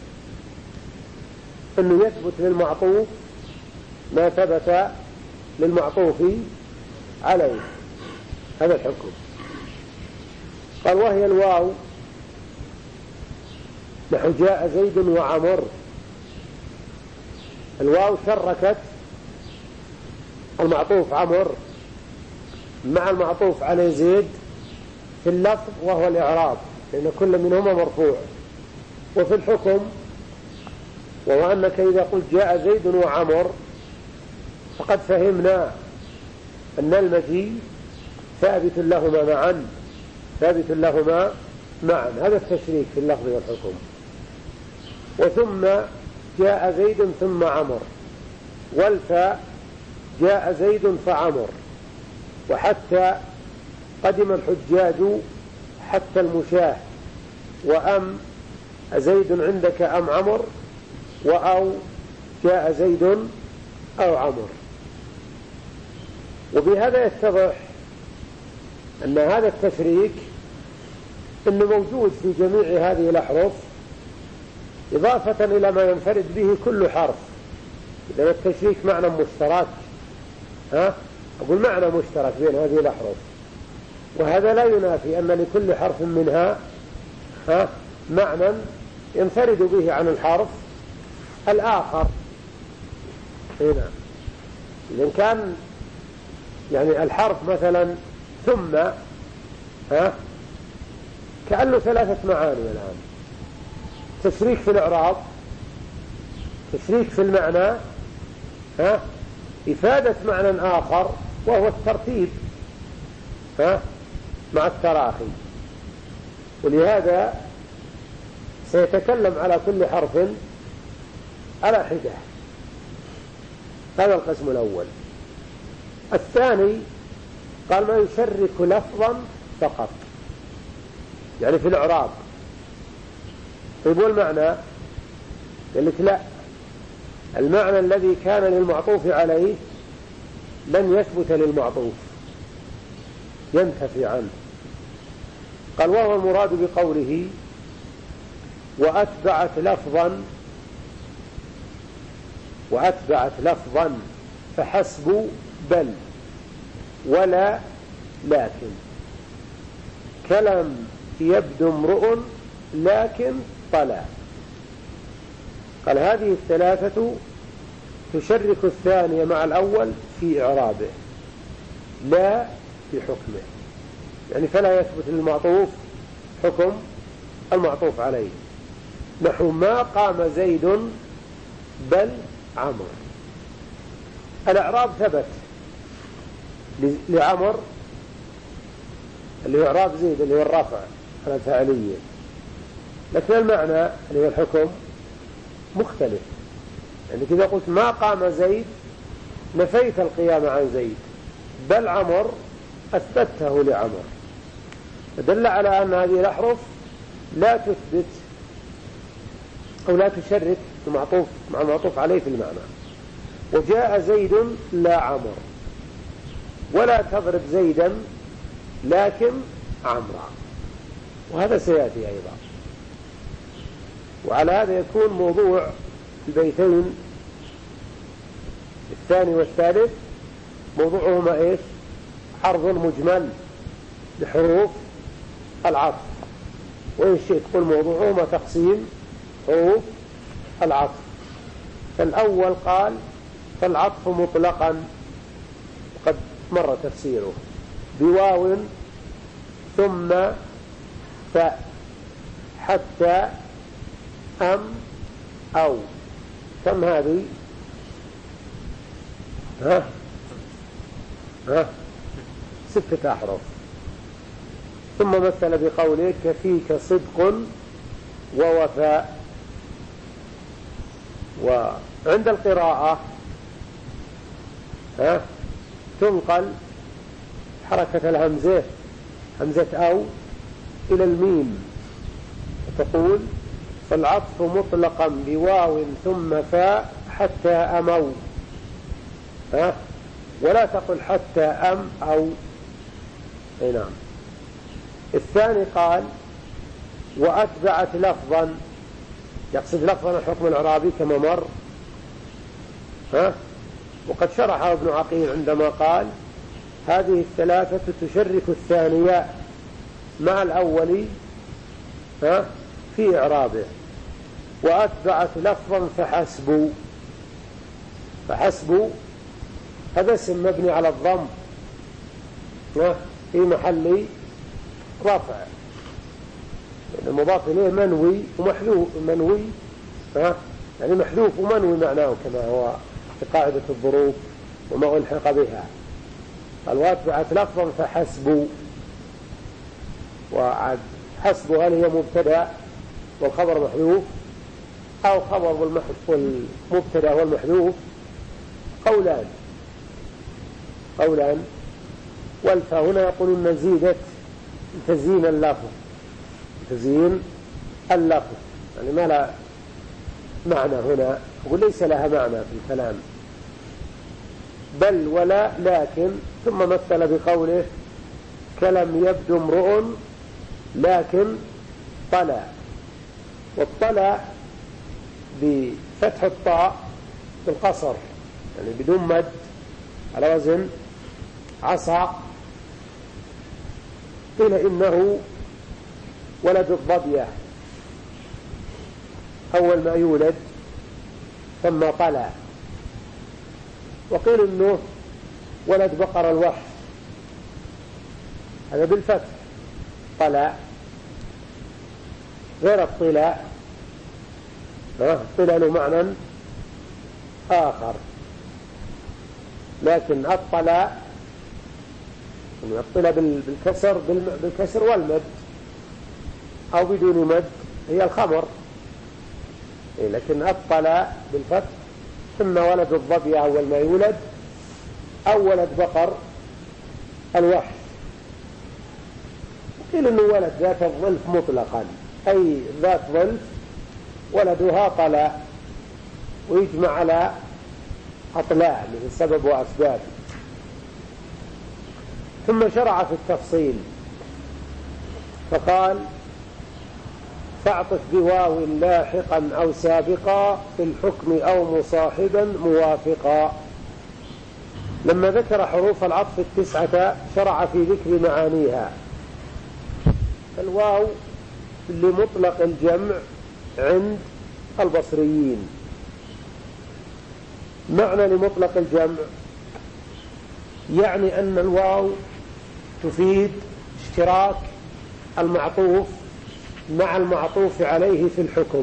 أنه يثبت للمعطوف ما ثبت للمعطوف عليه، هذا الحكم. قال: وهي الواو نحو جاء زيد وعمر. الواو شركت المعطوف عمر مع المعطوف على زيد في اللفظ وهو الإعراب، لأن كل منهما مرفوع. وفي الحكم وهو أنك إذا قلت جاء زيد وعمر فقد فهمنا أن المجيء ثابت لهما معا، هذا التشريك في اللفظ والحكم. وثم جاء زيد ثم عمر، والفاء جاء زيد فعمر، وحتى قدم الحجاج حتى المشاه، وأم زيد عندك أم عمر، وأو جاء زيد أو عمر. وبهذا يتضح أن هذا التشريك إنه موجود في جميع هذه الأحرف، إضافة إلى ما ينفرد به كل حرف. إذا التشريك معنى مشترك، أقول معنى مشترك بين هذه الأحرف، وهذا لا ينافي أن لكل حرف منها معنى ينفرد به عن الحرف الآخر. هنا إذن كان يعني الحرف مثلا ثم كأن له 3 معاني الآن: تشريك في الإعراب، تشريك في المعنى، إفادة معنى آخر وهو الترتيب مع التراخي. ولهذا سيتكلم على كل حرف على حدة. هذا القسم الأول. الثاني قال ما يشرك لفظا فقط، يعني في الإعراب. طيب والمعنى؟ قال لك لا، المعنى الذي كان للمعطوف عليه لن يثبت للمعطوف، ينتفي عنه. قال: وهو المراد بقوله وأتبعت لفظا فحسب بل ولا لكن، كلم يبدو امرؤ لكن طلع. قال: هذه الثلاثة تشرك الثانية مع الأول في إعرابه لا في حكمه، يعني فلا يثبت للمعطوف حكم المعطوف عليه. نحو ما قام زيد بل عمر. الإعراب ثبت لعمر اللي هو إعراب زيد اللي هو الرفع على الفاعلية، لكن المعنى اللي هو الحكم مختلف. يعني إذا قلت ما قام زيد نفيت القيام عن زيد، بل عمر أثبته لعمر، فدل على أن هذه الأحرف لا تثبت أو لا تشرك المعطوف مع المعطوف عليه في المعنى. وجاء زيد لا عمر، ولا تضرب زيدا لكن عمرا، وهذا سيأتي أيضا. وعلى هذا يكون موضوع البيتين الثاني والثالث موضوعهما إيش؟ عرض مجمل لحروف العطف، وإن شئت قل موضوعهما تقسيم حروف العطف. فالأول قال فالعطف مطلقا، قد مر تفسيره، بواو ثم فاء حتى أم أو. كم هذه؟ ستة أحرف. ثم مثل بقوله كفيك صدق ووفاء. وعند القراءة تنقل حركة الهمزة، همزة أو، إلى الميم، وتقول فالعطف مطلقا بواو ثم فاء حتى أمو، ولا تقل حتى أم أو. نعم. الثاني قال وأتبعت لفظا، يقصد لفظا الحكم الإعرابي كما مر، وقد شرحه ابن عقيل عندما قال هذه الثلاثة تشرك الثانية مع الأول في إعرابه. وأتبعت لفظا فحسبوا، فحسبوا هذا اسم مبني على الضم في محل رفع، المضاف إليه منوي ومحذوف، منوي يعني محذوف ومنوي معناه كما هو في قاعدة الظروف وما ألحق بها. قال وأتبعت لفظا فحسبوا، وعد حسبوا هل هي مبتدأ والخبر محذوف أو خبر والمبتدأ والمحذوف؟ قولان. والفاء هنا يقولون زيدت تزيين اللفظ، تزيين اللفظ يعني ما لا معنى هنا، يقول ليس لها معنى في الكلام، بل ولا لكن. ثم مثل بقوله كلم يبدو امرؤ لكن طلع. والطلع بفتح الطاء بالقصر يعني بدون مد على وزن عصا. قيل إنه ولد الظبية أول ما يولد ثم طلع. وقيل إنه ولد بقر الوحش، هذا بالفتح طلع، غير الطلاء، الطلاء له معنى آخر، لكن الطلاء الطلاء بالكسر والمد أو بدون مد هي الخمر، لكن الطلاء بالفتح. ثم ولد الظبي أول ما يولد أو ولد بقر الوحش. قيل إنه ولد ذات الظلف مطلقا، أي ذات ظلف ولدها طلاء، ويجمع على أطلاع من السبب وأسباب. ثم شرع في التفصيل فقال فاعطف بواو لاحقا أو سابقا في الحكم أو مصاحبا موافقا. لما ذكر حروف العطف 9 شرع في ذكر معانيها. الواو لمطلق الجمع عند البصريين. معنى لمطلق الجمع يعني أن الواو تفيد اشتراك المعطوف مع المعطوف عليه في الحكم،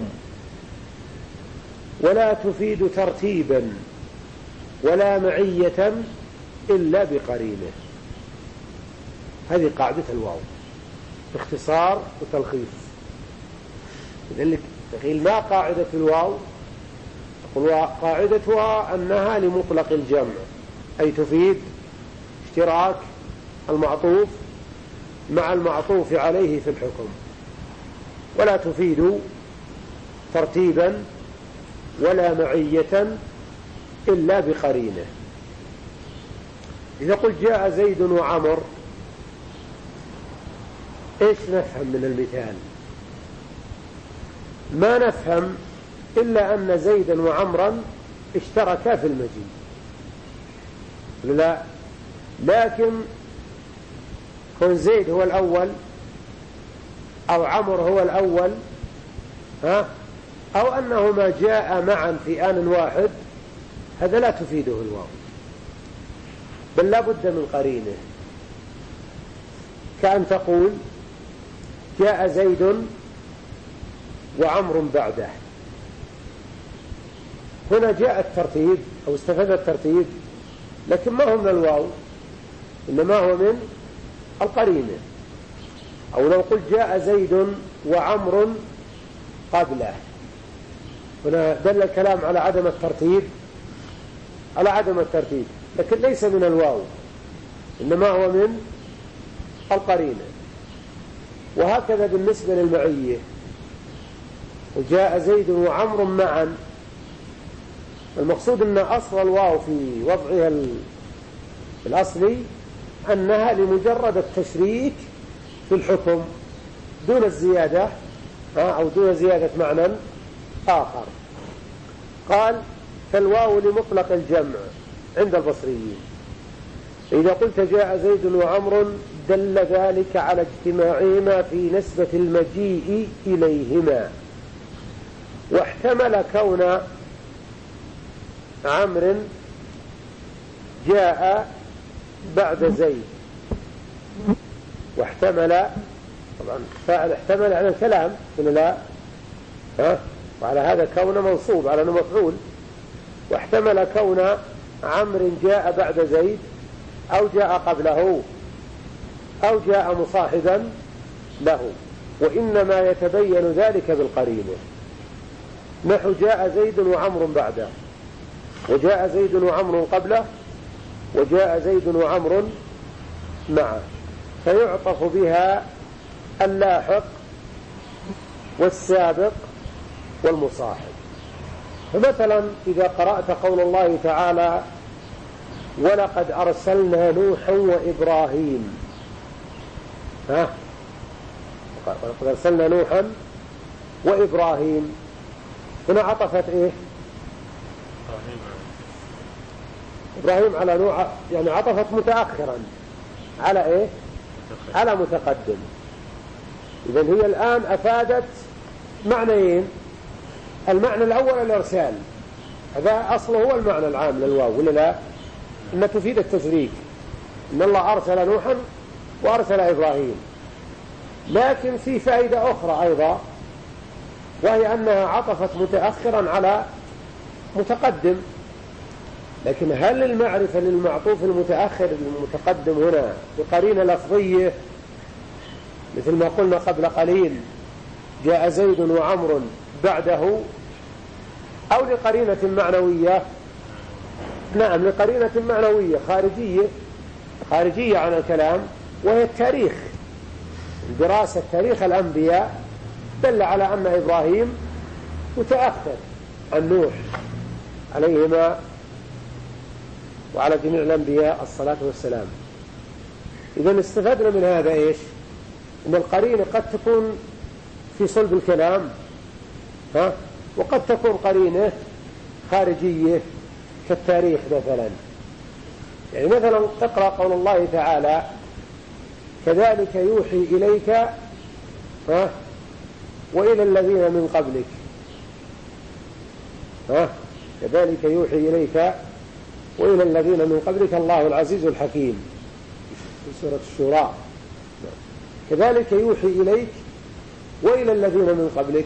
ولا تفيد ترتيبا ولا معية إلا بقرينه. هذه قاعدة الواو باختصار وتلخيص. لذلك قيل ما قاعدة الواو؟ وقاعدتها أنها لمطلق الجمع، أي تفيد اشتراك المعطوف مع المعطوف عليه في الحكم، ولا تفيد ترتيبا ولا معية إلا بقرينه. إذا قلت جاء زيد وعمر، إيش نفهم من المثال؟ ما نفهم إلا أن زيدا وعمرا اشتركا في المجيء، لا، لكن كون زيد هو الأول أو عمر هو الأول أو أنهما جاء معا في آن واحد، هذا لا تفيده الواو، بل لا بد من قرينه. كأن تقول جاء زيد وعمر بعده، هنا جاء الترتيب أو استفاد الترتيب، لكن ما هو من الواو، إنما هو من القرينة. أو لو قلت جاء زيد وعمر قبله، هنا دل الكلام على عدم الترتيب، لكن ليس من الواو، إنما هو من القرينة. وهكذا بالنسبة للمعية، وجاء زيد وعمر معا، المقصود أن أصل الواو في وضعها الأصلي أنها لمجرد التشريك في الحكم دون الزيادة أو دون زيادة معنى آخر. قال فالواو لمطلق الجمع عند البصريين. إذا قلت جاء زيد وعمر دل ذلك على اجتماعهما في نسبة المجيء إليهما، واحتمل كون عمرو جاء بعد زيد، واحتمل طبعا فاعل احتمل على الكلام لا وعلى هذا كون منصوب على أنه مفعول، واحتمل كون عمرو جاء بعد زيد أو جاء قبله أو جاء مصاحبا له، وإنما يتبين ذلك بالقرينة، نحو جاء زيد وعمر بعده، وجاء زيد وعمر قبله، وجاء زيد وعمر معه، فيعطف بها اللاحق والسابق والمصاحب. فمثلا إذا قرأت قول الله تعالى ولقد أرسلنا نوحا وإبراهيم، ولقد أرسلنا نوحا وإبراهيم، هنا عطفت إيه؟ إبراهيم على نوح، يعني عطفت متأخرا على إيه؟ على متقدم. إذن هي الآن أفادت معنيين، المعنى الأول الإرسال، هذا أصله هو المعنى العام للواو ولا لا؟ إن تفيد التشريك، إن الله أرسل نوحا وأرسل إبراهيم، لكن في فائدة أخرى أيضا، وهي أنها عطفت متأخرا على متقدم. لكن هل المعرفة للمعطوف المتأخر المتقدم هنا بقرينة لفظية مثل ما قلنا قبل قليل جاء زيد وعمر بعده، أو لقرينة معنوية؟ نعم، لقرينة معنوية خارجية عن الكلام، وهي التاريخ، دراسة تاريخ الأنبياء دل على أن إبراهيم متأخر عن نوح عليهما وعلى جميع الأنبياء الصلاة والسلام. إذن استفدنا من هذا إيش؟ أن القرينة قد تكون في صلب الكلام وقد تكون قرينة خارجية كالتاريخ مثلا. يعني مثلا تقرأ قول الله تعالى كذلك يوحي إليك وإلى الذين من قبلك، كذلك يوحي إليك وإلى الذين من قبلك الله العزيز الحكيم في سورة الشورى. كذلك يوحي إليك وإلى الذين من قبلك،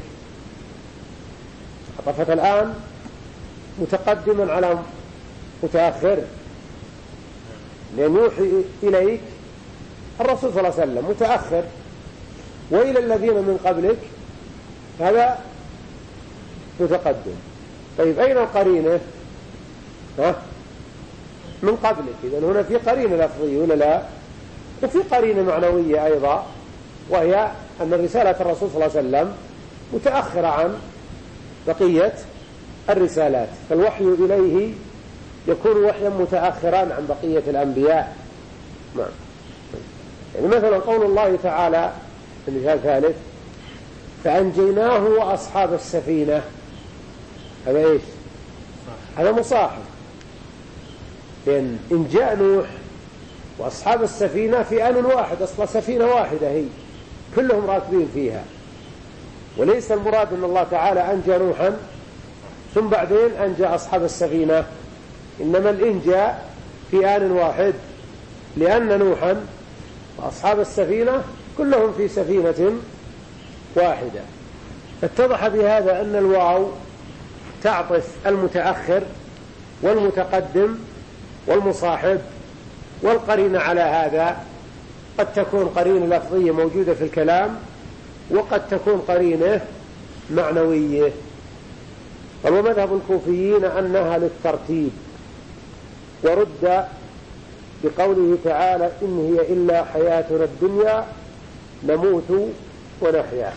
عطفت الآن متقدما على متأخر، لأن يوحي إليك الرسول صلى الله عليه وسلم متأخر، وإلى الذين من قبلك هذا متقدم. طيب أين القرينة؟ من قبلك. إذن هنا في قرينة لفظية ولا لا؟ وفي قرينة معنوية أيضا، وهي أن رسالة الرسول صلى الله عليه وسلم متأخرة عن بقية الرسالات، فالوحي إليه يكون وحيا متأخرا عن بقية الأنبياء. نعم. يعني مثلا قول الله تعالى في المثال ثالث: فأنجيناه وأصحاب السفينة. هذا إيش؟ هذا مصاحب بين إنجاء نوح وأصحاب السفينة في آن واحد، أصلا سفينة واحدة هي كلهم راكبين فيها، وليس المراد أن الله تعالى أنجى نوحا ثم بعدين أنجى أصحاب السفينة، إنما الإنجاء في آن واحد، لأن نوحا وأصحاب السفينة كلهم في سفينة واحدة. فاتضح بهذا أن الواو تعطف المتأخر والمتقدم والمصاحب، والقرينة على هذا قد تكون قرينة لفظية موجودة في الكلام، وقد تكون قرينة معنوية. ومذهب الكوفيين أنها للترتيب، ورد بقوله تعالى: إن هي إلا حياتنا الدنيا نموت ونحيا.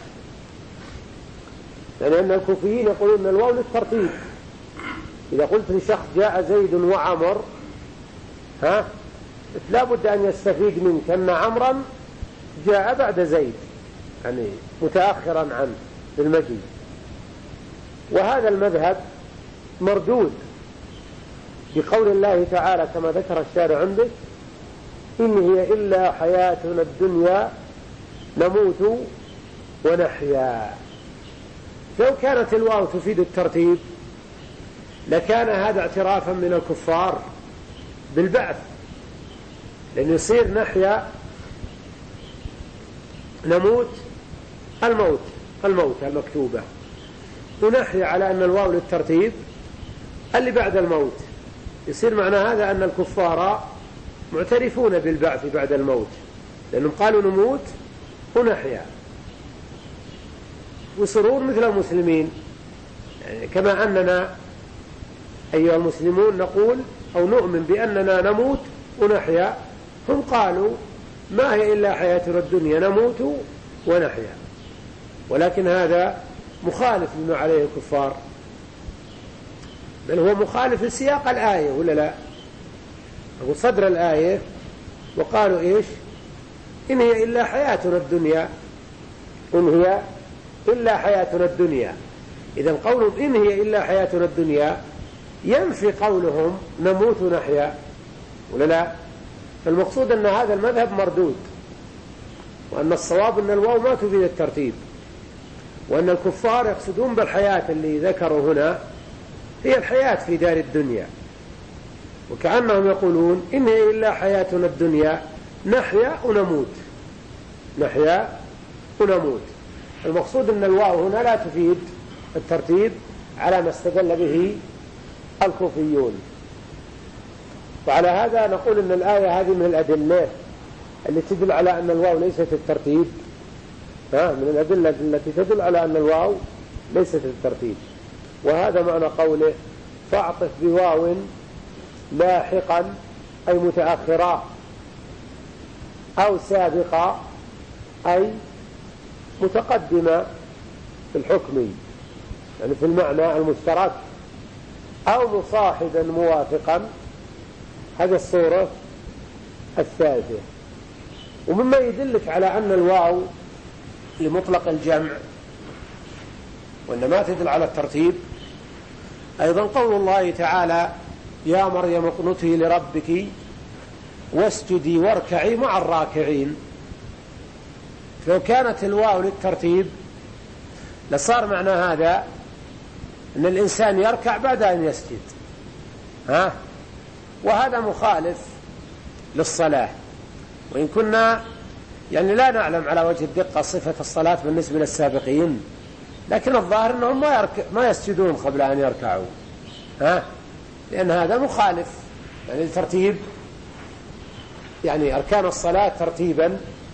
يعني أن الكوفيين يقولون أن الواو للترتيب. إذا قلت لشخص جاء زيد وعمر، لا بد أن يستفيد منك أن عمرا جاء بعد زيد، يعني متأخرا عنه بالمجيء. وهذا المذهب مردود بقول الله تعالى كما ذكر الشارع عنده: إن هي إلا حياتنا الدنيا نموت ونحيا. لو كانت الواو تفيد الترتيب لكان هذا اعترافا من الكفار بالبعث، لأن يصير نحيا نموت الموت المكتوبة، ونحيا على أن الواو للترتيب اللي بعد الموت. يصير معنى هذا أن الكفار معترفون بالبعث بعد الموت، لأنهم قالوا نموت ونحيا، ويصيرون مثل المسلمين. يعني كما أننا أيها المسلمون نقول أو نؤمن بأننا نموت ونحيا، هم قالوا ما هي إلا حياتنا الدنيا نموت ونحيا. ولكن هذا مخالف لما عليه الكفار، بل هو مخالف لسياق الآية ولا لا؟ أو صدر الآية، وقالوا إيش؟ إن هي إلا حياتنا الدنيا، إن هي إلا حياتنا الدنيا. إذا قولهم إن هي إلا حياتنا الدنيا ينفي قولهم نموت ونحيا ولا لا؟ فالمقصود أن هذا المذهب مردود، وأن الصواب أن الواو ما تفيد الترتيب، وأن الكفار يقصدون بالحياة اللي ذكروا هنا هي الحياة في دار الدنيا، وكأنهم يقولون إن هي إلا حياتنا الدنيا نحيا ونموت، نحيا ونموت. المقصود أن الواو هنا لا تفيد الترتيب على ما استدل به الكوفيون. وعلى هذا نقول أن الآية هذه من الأدلة اللي تدل على أن الواو ليست الترتيب، من الأدلة التي تدل على أن الواو ليست الترتيب. وهذا معنى قوله: فاعطف بواو لاحقا أي متأخرا، أو سابقا أي متقدمة في الحكم، يعني في المعنى المشترك، أو مصاحبا موافقا. هذا الصورة الثالثة. ومما يدلك على أن الواو لمطلق الجمع وإنما تدل على الترتيب أيضا قول الله تعالى: يا مريم اقنتي لربك واسجدي واركعي مع الراكعين. لو كانت الواو للترتيب لصار معنى هذا أن الإنسان يركع بعد أن يسجد، وهذا مخالف للصلاة. وإن كنا يعني لا نعلم على وجه الدقة صفة الصلاة بالنسبة للسابقين، لكن الظاهر أنهم ما يسجدون قبل أن يركعوا، لأن هذا مخالف يعني الترتيب، يعني أركان الصلاة ترتيبا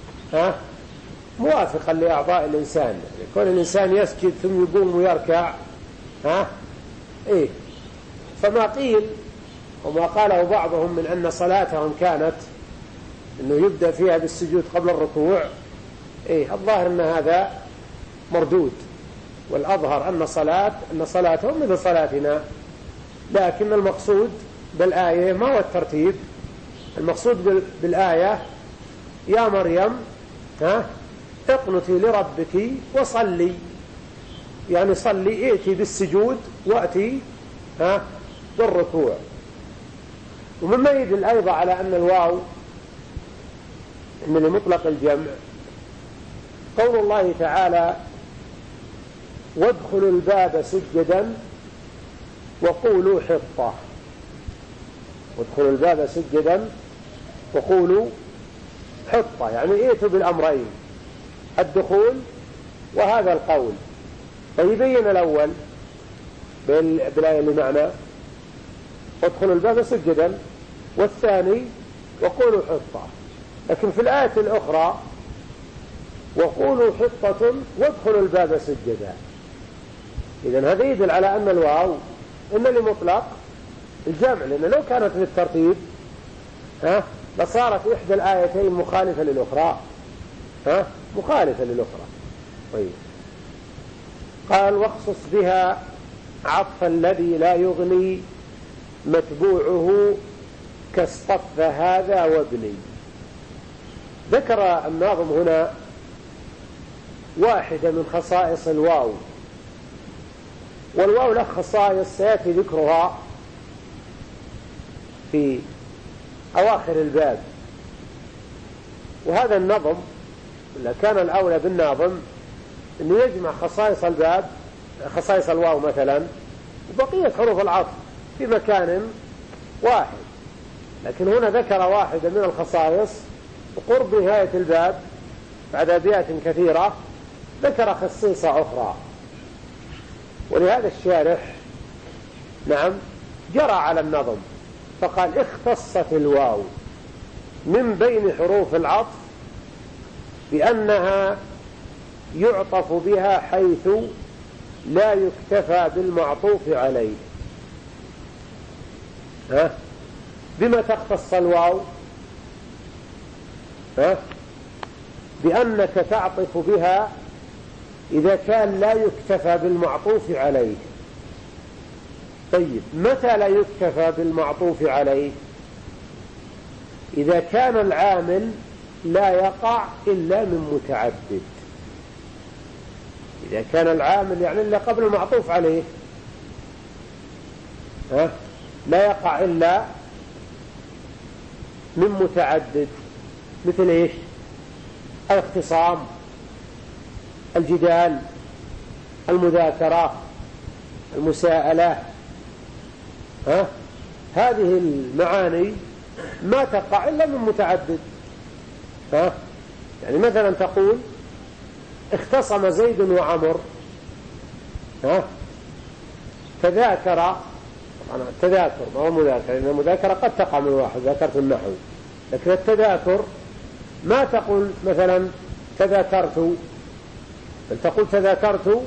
موافقا لأعضاء الإنسان. يعني كون الإنسان يسجد ثم يقوم ويركع إيه. فما قيل وما قاله بعضهم من أن صلاتهم كانت أنه يبدأ فيها بالسجود قبل الركوع، إيه الظاهر أن هذا مردود، والأظهر أن صلاتهم مثل صلاتنا، لكن المقصود بالآية ما هو الترتيب، المقصود بالآية يا مريم اقنتي لربك وصلي، يعني صلي، ائتي بالسجود وأتي بالركوع. ومما يدل أيضا على أن الواو من مطلق الجمع قول الله تعالى وادخلوا الباب سجدا وقولوا حطة. وادخلوا الباب سجدا وقولوا حطة، يعني ائتوا بالأمرين، الدخول وهذا القول. فيبين الأول بالآية اللي معنا وادخلوا الباب سجدا، والثاني وقولوا حطة. لكن في الآية الأخرى وقولوا حطة وادخلوا الباب سجدا. إذن هذا يدل على أن الواو إن لمطلق الجمع، لأن لو كانت للترتيب لصارت إحدى الآيتين مخالفة للأخرى، مخالفة للأخرى. طيب قال واخصص بها عطف الذي لا يغني متبوعه كاصطف هذا وابني. ذكر الناظم هنا واحدة من خصائص الواو، والواو له خصائص سيأتي ذكرها في أواخر الباب. وهذا النظم كان الأولى بالناظم أنه يجمع خصائص الباب، خصائص الواو مثلا وبقية حروف العطف في مكان واحد، لكن هنا ذكر واحدة من الخصائص، وقرب نهاية الباب بعد أبيات كثيرة ذكر خصيصة أخرى. ولهذا الشارح جرى على النظم فقال اختصت الواو من بين حروف العطف بأنها يعطف بها حيث لا يكتفى بالمعطوف عليه. بما تختص الواو؟ بأنك تعطف بها إذا كان لا يكتفى بالمعطوف عليه. طيب متى لا يكتفى بالمعطوف عليه؟ إذا كان العامل لا يقع إلا من متعدد. إذا كان العامل يعني اللي قبل المعطوف عليه لا يقع إلا من متعدد، مثل إيش؟ الاختصام، الجدال، المذاكرة، المساءلة، هذه المعاني ما تقع إلا من متعدد. يعني مثلا تقول اختصم زيد وعمر، تذاكر، التذاكر ما هو مذاكرة، لأن المذاكرة قد تقع من واحد، ذاكرت النحو، لكن التذاكر ما تقول مثلا تذاكرت، بل تقول تذاكرت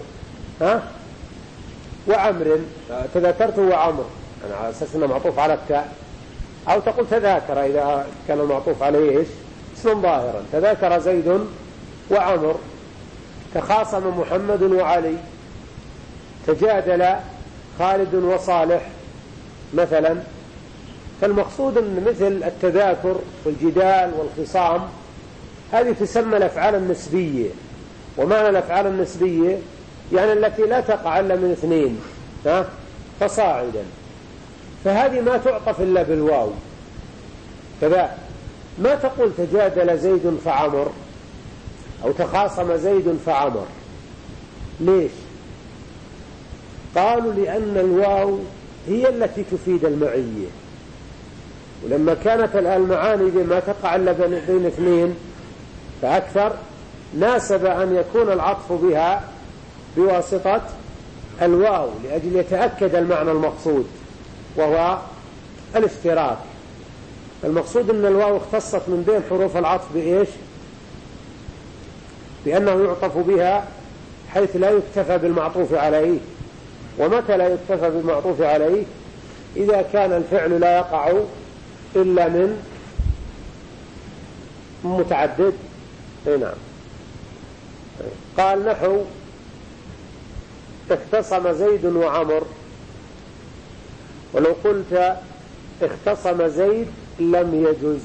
وعمر، تذاكرت وعمر، يعني على أساس أنه معطوف على التاء. أو تقول تذاكر إذا كان المعطوف عليه اسم ظاهرا، تذاكر زيد وعمر، تخاصم محمد وعلي، تجادل خالد وصالح مثلا. فالمقصود أن مثل التذاكر والجدال والخصام هذه تسمى الأفعال النسبية. ومعنى الأفعال النسبية يعني التي لا تقع إلا من اثنين فصاعدا، فهذه ما تعطف إلا بالواو. كذا ما تقول تجادل زيد فعمر أو تخاصم زيد فعمر. ليش؟ قالوا لأن الواو هي التي تفيد المعية، ولما كانت المعاني ما تقع إلا بين اثنين فأكثر، ناسب أن يكون العطف بها بواسطة الواو لأجل يتأكد المعنى المقصود وهو الاشتراك. المقصود أن الواو اختصت من بين حروف العطف بإيش؟ بأنه يعطف بها حيث لا يكتفى بالمعطوف عليه، ومتى لا يكتفى بالمعطوف عليه؟ إذا كان الفعل لا يقع إلا من متعدد. نعم. قال نحو اختصم زيد وعمر، ولو قلت اختصم زيد لم يجز.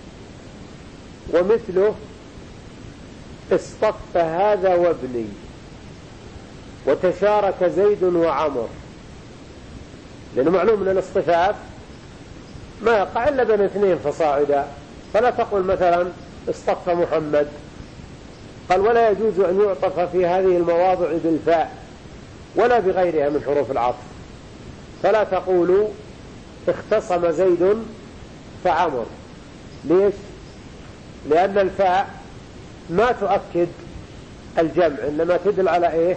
ومثله اصطف هذا وابني، وتشارك زيد وعمر، لأنه معلوم أن الاصطفاف ما يقع إلا بين اثنين فصاعدا، فلا تقل مثلا اصطف محمد. قال ولا يجوز أن يعطف في هذه المواضع بالفاء ولا بغيرها من حروف العطف، فلا تقولوا اختصم زيد فعمر. ليش؟ لأن الفاء ما تؤكد الجمع، إنما تدل على إيه؟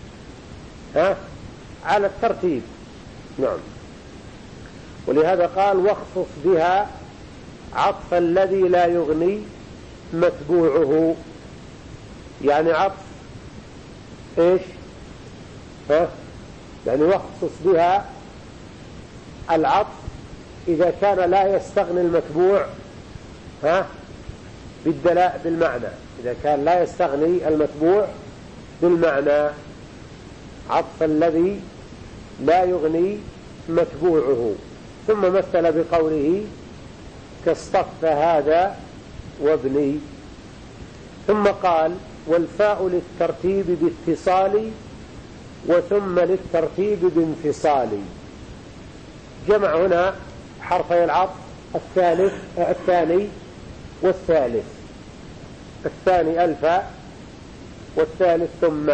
على الترتيب. نعم. ولهذا قال واخصص بها عطف الذي لا يغني متبوعه، يعني عطف إيش؟ يعني واخصص بها العطف إذا كان لا يستغني المتبوع بالمعنى، إذا كان لا يستغني المتبوع بالمعنى، عطف الذي لا يغني متبوعه. ثم مثل بقوله كاصطف هذا وابني. ثم قال والفاء للترتيب باتصال وثم للترتيب بانفصال. جمع هنا حرفي العطف الثاني والثالث. الثاني الفاء والثالث ثم.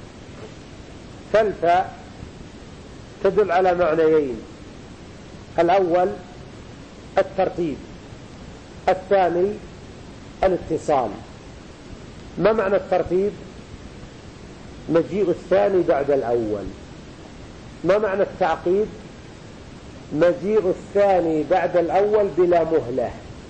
فالفاء تدل على معنيين: الأول الترتيب، الثاني الاتصال. ما معنى الترتيب؟ مجيء الثاني بعد الأول. ما معنى التعقيب؟ مجيء الثاني بعد الأول بلا مهلة.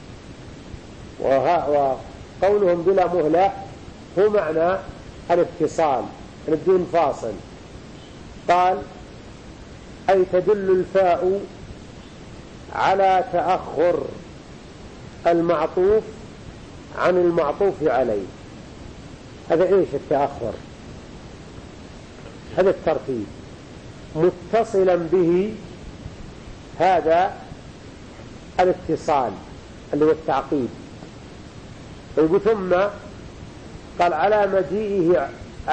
وقولهم بلا مهلة هو معنى الاتصال بدون فاصل. قال أي تدل الفاء على تأخر المعطوف عن المعطوف عليه. هذا إيش التأخر؟ هذا الترتيب متصلا به، هذا الاتصال اللي هو التعقيب. يقول ثم قال على مجيئه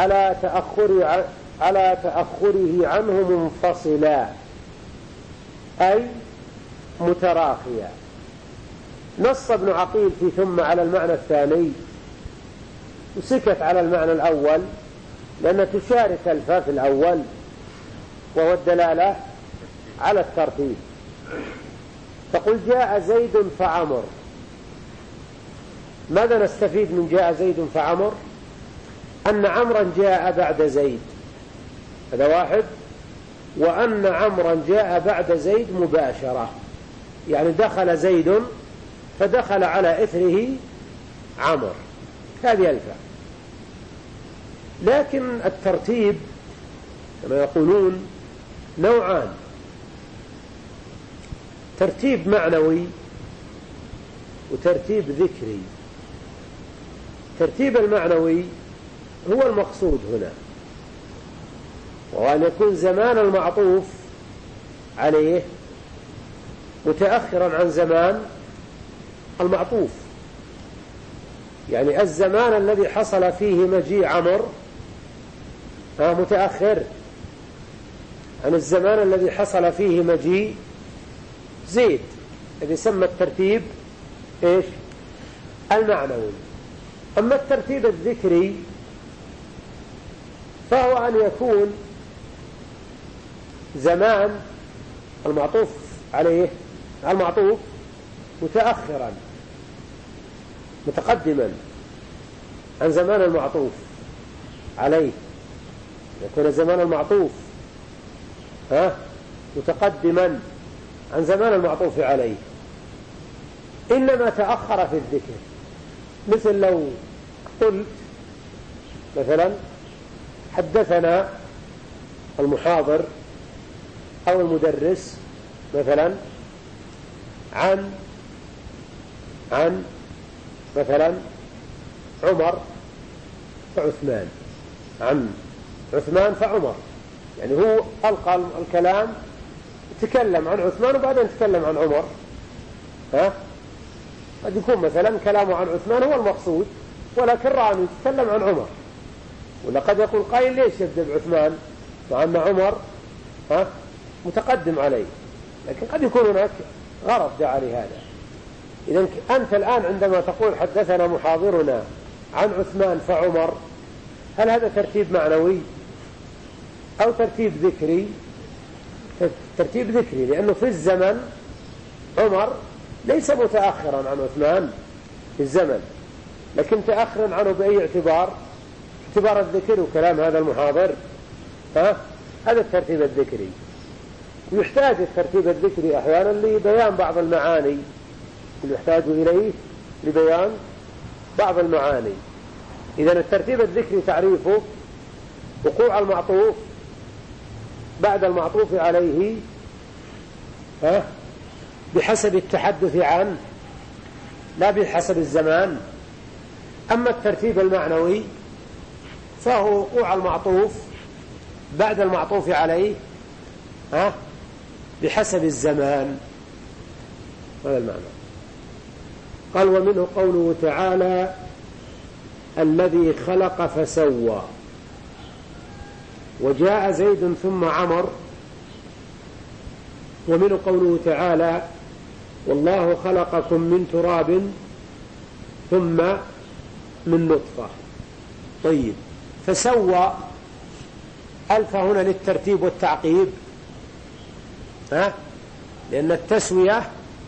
على تأخره عنه منفصلا، أي متراخيا. نص ابن عقيل في ثم على المعنى الثاني وسكت على المعنى الأول، لأن تشارك الفاء في الأول وهو الدلالة على الترتيب. تقول جاء زيد فعمر. ماذا نستفيد من جاء زيد فعمر؟ أن عمرا جاء بعد زيد، هذا واحد. وأن عمرا جاء بعد زيد مباشرة، يعني دخل زيد فدخل على إثره عمر، هذه الفاء. لكن الترتيب كما يقولون نوعان: ترتيب معنوي وترتيب ذكري. الترتيب المعنوي هو المقصود هنا، وأن يكون زمان المعطوف عليه متأخرا عن زمان المعطوف، يعني الزمان الذي حصل فيه مجيء عمر متأخر عن الزمان الذي حصل فيه مجيء زيد، الذي يسمى الترتيب إيش؟ المعنوي. أما الترتيب الذكري فهو أن يكون زمان المعطوف عليه المعطوف متأخرا متقدما عن زمان المعطوف عليه، يكون زمان المعطوف متقدما عن زمان المعطوف عليه، إنما تأخر في الذكر. مثل لو قلت مثلا حدثنا المحاضر أو المدرس مثلا عن مثلا عمر فعثمان، عن عثمان فعمر، يعني هو ألقى الكلام تكلم عن عثمان وبعدين تكلم عن عمر. قد يكون مثلا كلامه عن عثمان هو المقصود ولكن رأى أنه يتكلم عن عمر، ولا قد يقول قائل ليش يبدأ بعثمان مع أن عمر متقدم عليه، لكن قد يكون هناك غرض دعا لهذا. إذن أنت الآن عندما تقول حدثنا محاضرنا عن عثمان فعمر، هل هذا ترتيب معنوي أو ترتيب ذكري؟ ترتيب ذكري، لأنه في الزمن عمر ليس متأخرا عن عثمان في الزمن، لكن تأخرا عنه بأي اعتبار؟ اعتبار الذكر وكلام هذا المحاضر. هذا الترتيب الذكري. يحتاج الترتيب الذكري أحيانا لبيان بعض المعاني، يحتاج إليه لبيان بعض المعاني. إذن الترتيب الذكري تعريفه وقوع المعطوف بعد المعطوف عليه بحسب التحدث عنه لا بحسب الزمان. أما الترتيب المعنوي فهو وقوع المعطوف بعد المعطوف عليه بحسب الزمان. هذا المعنى. قال ومنه قوله تعالى الذي خلق فسوى، وجاء زيد ثم عمر. ومنه قوله تعالى والله خلقكم من تراب ثم من نطفة. طيب، فسوى ألف هنا للترتيب والتعقيب، لأن التسوية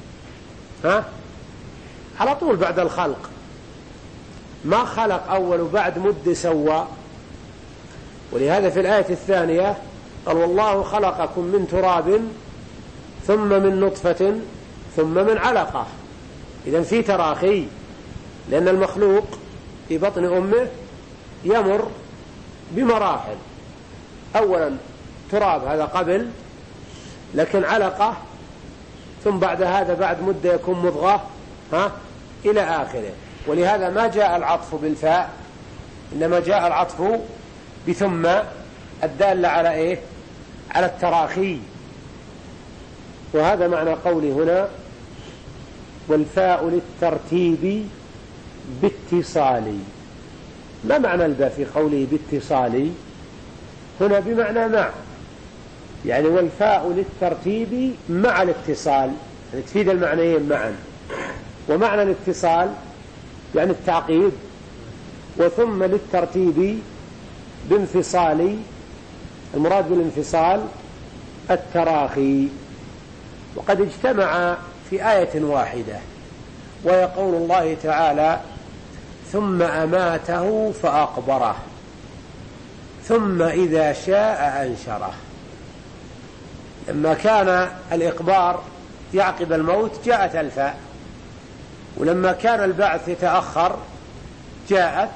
على طول بعد الخلق، ما خلق أول وبعد مد سوى. ولهذا في الآية الثانية قال والله خلقكم من تراب ثم من نطفة ثم من علقة. إذن في تراخي، لأن المخلوق في بطن أمه يمر بمراحل، أولا تراب هذا قبل، لكن علقة، ثم بعد هذا بعد مدة يكون مضغة إلى آخره. ولهذا ما جاء العطف بالفاء، إنما جاء العطف بثم الدالة على إيه؟ على التراخي. وهذا معنى قولي هنا والفاء للترتيب باتصالي. ما معنى الباء في قوله باتصالي؟ هنا بمعنى مع، يعني والفاء للترتيب مع الاتصال، يعني تفيد المعنيين معا. ومعنى الاتصال يعني التعقيب، وثم للترتيب بانفصال، المراد بالانفصال التراخي. وقد اجتمع في آية واحدة، وهي قول الله تعالى ثم أماته فأقبره ثم إذا شاء أنشره. لما كان الإقبار يعقب الموت جاءت الفاء، ولما كان البعث يتأخر جاءت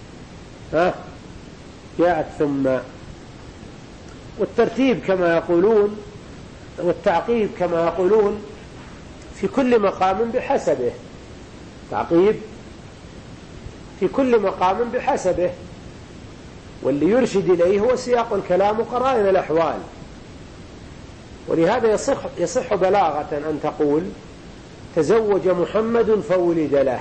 ثم. والترتيب كما يقولون والتعقيب كما يقولون في كل مقام بحسبه، تعقيب في كل مقام بحسبه، واللي يرشد إليه هو سياق الكلام وقرائن الأحوال. ولهذا يصح بلاغة أن تقول تزوج محمد فولد له،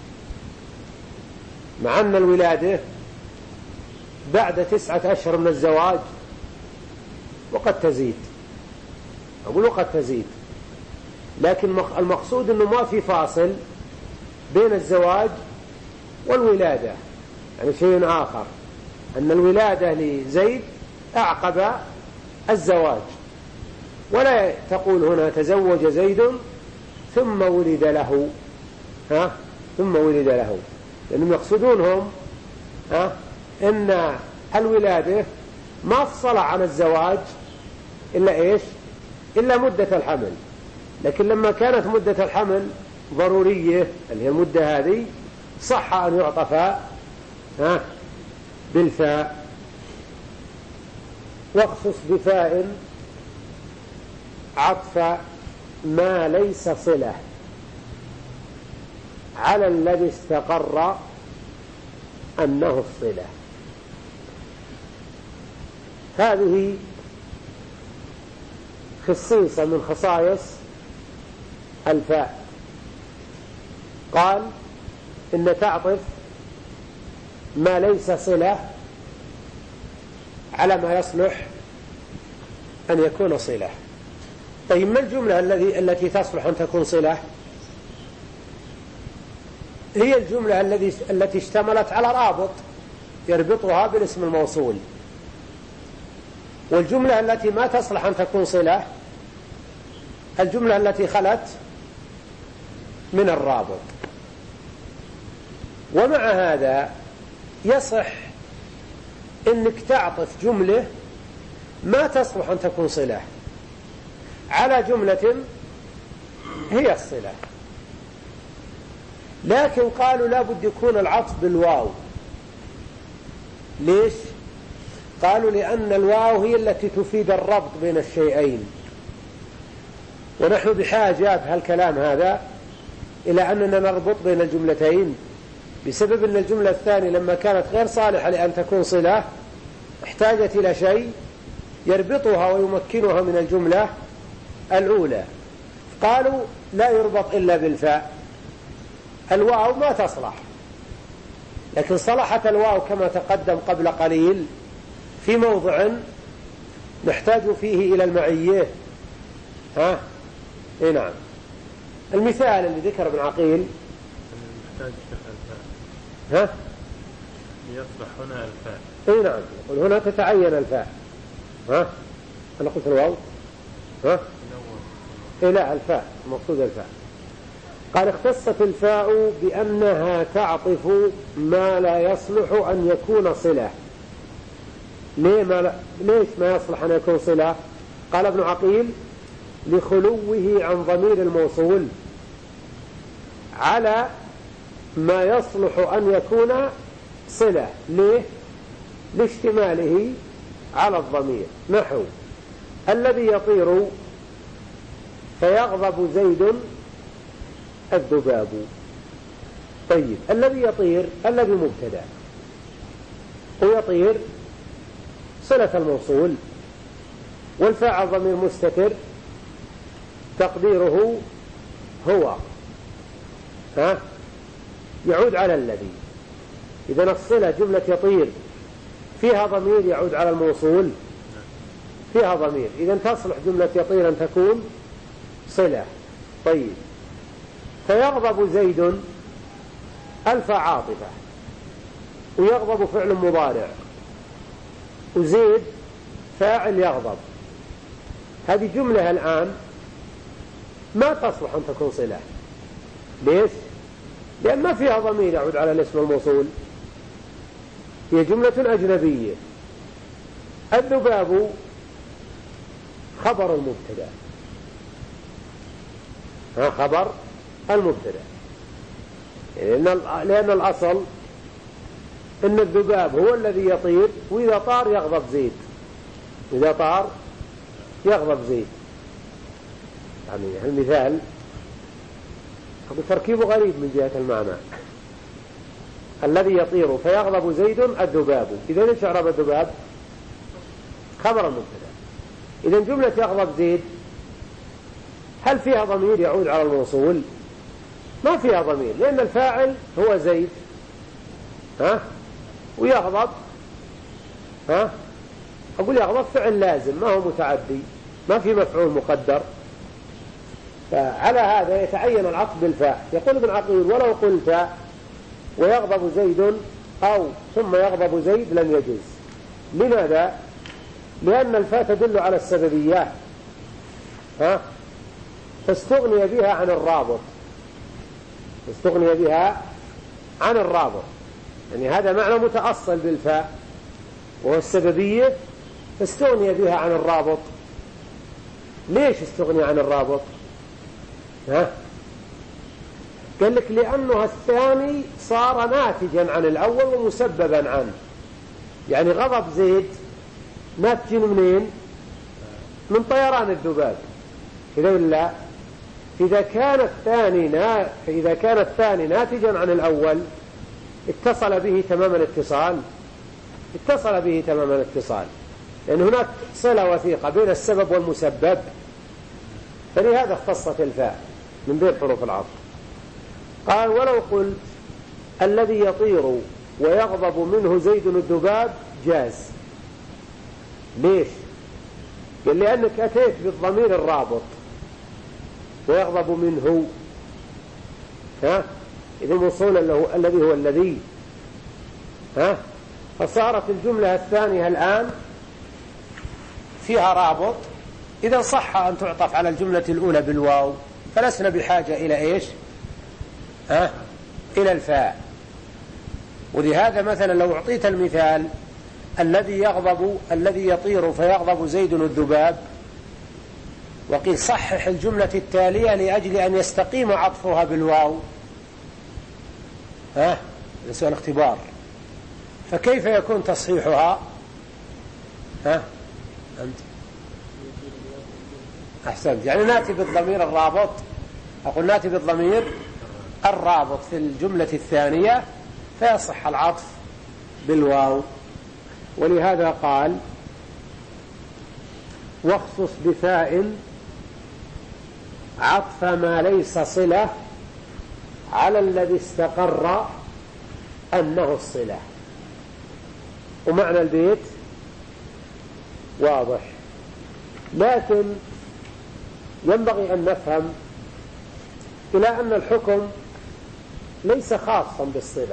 مع أن الولادة بعد 9 أشهر من الزواج، وقد تزيد، أقول وقد تزيد، لكن المقصود أنه ما في فاصل بين الزواج والولادة، يعني شيء آخر، أن الولادة لزيد أعقب الزواج، ولا تقول هنا تزوج زيد ثم ولد له، ثم ولد له، لأنهم يقصدونهم إن الولادة ما فصل عن الزواج إلا إيش؟ إلا مدة الحمل. لكن لما كانت مدة الحمل ضرورية اللي هي المدة هذه، صح أن يعطف بالفاء. واخصص بفاء عطف ما ليس صلة على الذي استقر أنه الصلة. هذه خصيصة من خصائص الفاء. قال إن تعطف ما ليس صلة على ما يصلح أن يكون صلة. طيب ما الجملة التي تصلح أن تكون صلة؟ هي الجملة التي اشتملت على رابط يربطها بالاسم الموصول. والجملة التي ما تصلح أن تكون صلة الجملة التي خلت من الرابط. ومع هذا يصح أنك تعطف جملة ما تصلح أن تكون صلة على جملة هي الصلة، لكن قالوا لا بد يكون العطف بالواو. ليش؟ قالوا لأن الواو هي التي تفيد الربط بين الشيئين، ونحن بحاجة بهالكلام هذا إلى أننا نربط بين الجملتين، بسبب أن الجملة الثانية لما كانت غير صالحة لأن تكون صلة احتاجت إلى شيء يربطها ويمكنها من الجملة الأولى. قالوا لا يربط إلا بالفاء. الواو ما تصلح، لكن صلحت الواو كما تقدم قبل قليل في موضع نحتاج فيه إلى المعية. نعم. المثال اللي ذكر ابن عقيل نحتاج الفاء. يصلح هنا الفاء. نعم. يقول هنا تتعين الفاء. أنا قلت الواو. لا، الفاء المقصود الفاء. قال اختصت الفاء بأنها تعطف ما لا يصلح أن يكون صلة. ليش ما يصلح أن يكون صلة؟ قال ابن عقيل لخلوه عن ضمير الموصول على ما يصلح أن يكون صلة. ليه؟ لاشتماله على الضمير. نحو الذي يطير فيغضب زيد الذباب. طيب الذي يطير الذي مبتدأ، ويطير صلة الموصول، والفاعل ضمير مستتر تقديره هو يعود على الذي. إذن الصلة جملة يطير فيها ضمير يعود على الموصول، فيها ضمير، إذن تصلح جملة يطير أن تكون صلة. طيب فيغضب زيد الفاء عاطفة، ويغضب فعل مضارع، وزيد فاعل يغضب. هذه جملة الآن ما تصلح أن تكون صلة. ليش؟ لأن ما فيها ضمير يعود على الاسم الموصول، هي جملة أجنبية. الذباب خبر المبتدأ، خبر المبتدأ، لأن الأصل إن الذباب هو الذي يطير، وإذا طار يغضب زيد، إذا طار يغضب زيد. يعني المثال تركيبه غريب من جهة المعنى. الذي يطير فيغضب زيد الذباب، إذا ليش إعراب الذباب؟ خبر المبتدأ. إذا جملة يغضب زيد هل فيها ضمير يعود على الموصول؟ ما فيها ضمير، لأن الفاعل هو زيد ويغضب أقول يغضب فعل لازم ما هو متعدي، ما في مفعول مقدر. فعلى هذا يتعين العطف بالفاء. يقول ابن عقيل ولو قلت ويغضب زيد أو ثم يغضب زيد لم يجز. لماذا؟ لأن الفاء تدل على السببيات فاستغني بها عن الرابط، استغني بها عن الرابط. يعني هذا معنى متأصل بالفاء وهو السببية، فاستغني بها عن الرابط. ليش استغني عن الرابط؟ قال لك لأنه الثاني صار ناتجا عن الأول ومسببا عنه. يعني غضب زيد ناتج منين؟ من طيران الذباب. كذا ولا؟ فإذا كان الثاني ناتجا عن الأول اتصل به تمام الاتصال، لأن هناك صلة وثيقة بين السبب والمسبب، فلهذا اختصت الفاء من بين حروف العطف. قال ولو قلت الذي يطير ويغضب منه زيد الذباب جاز. ليش؟ قال لأنك أتيت بالضمير الرابط ويغضب منه، إذا موصولا له الذي هو الذي، فصارت الجملة الثانية الآن فيها رابط، إذا صح أن تعطف على الجملة الأولى بالواو، فلسنا بحاجة إلى إيش؟ إلى الفاء. ولهذا مثلا لو أعطيت المثال الذي يطير فيغضب زيد الذباب، وقيل صحح الجملة التالية لأجل أن يستقيم عطفها بالواو، سؤال اختبار، فكيف يكون تصحيحها؟ أنت أحسنت، يعني نأتي بالضمير الرابط، أقول نأتي بالضمير الرابط في الجملة الثانية فيصح العطف بالواو. ولهذا قال واخصص بفاء عطف ما ليس صلة على الذي استقر أنه الصلة. ومعنى البيت واضح، لكن ينبغي أن نفهم إلى أن الحكم ليس خاصا بالصلة،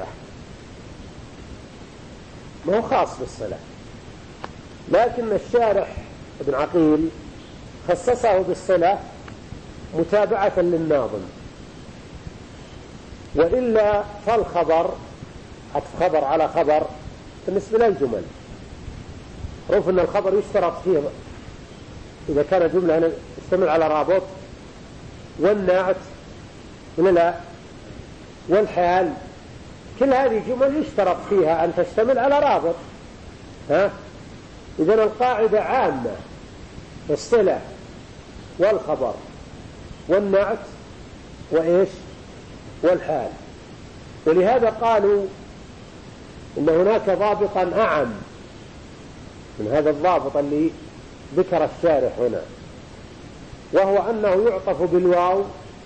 ما هو خاص بالصلة، لكن الشارح ابن عقيل خصصه بالصلة متابعة للناظم، وإلا فالخبر عطف خبر على خبر بالنسبة للجمل، عرف أن الخبر يشترط فيه إذا كان جملة يشتمل على رابط والنعت ولا لا والحال، كل هذه جمل يشترط فيها أن تشتمل على رابط. إذن القاعدة عامة، الصلة والخبر والنعت وإيش والحال. ولهذا قالوا إن هناك ضابطا أعم من هذا الضابط اللي ذكر الشارح هنا، وهو أنه يعطف بالواو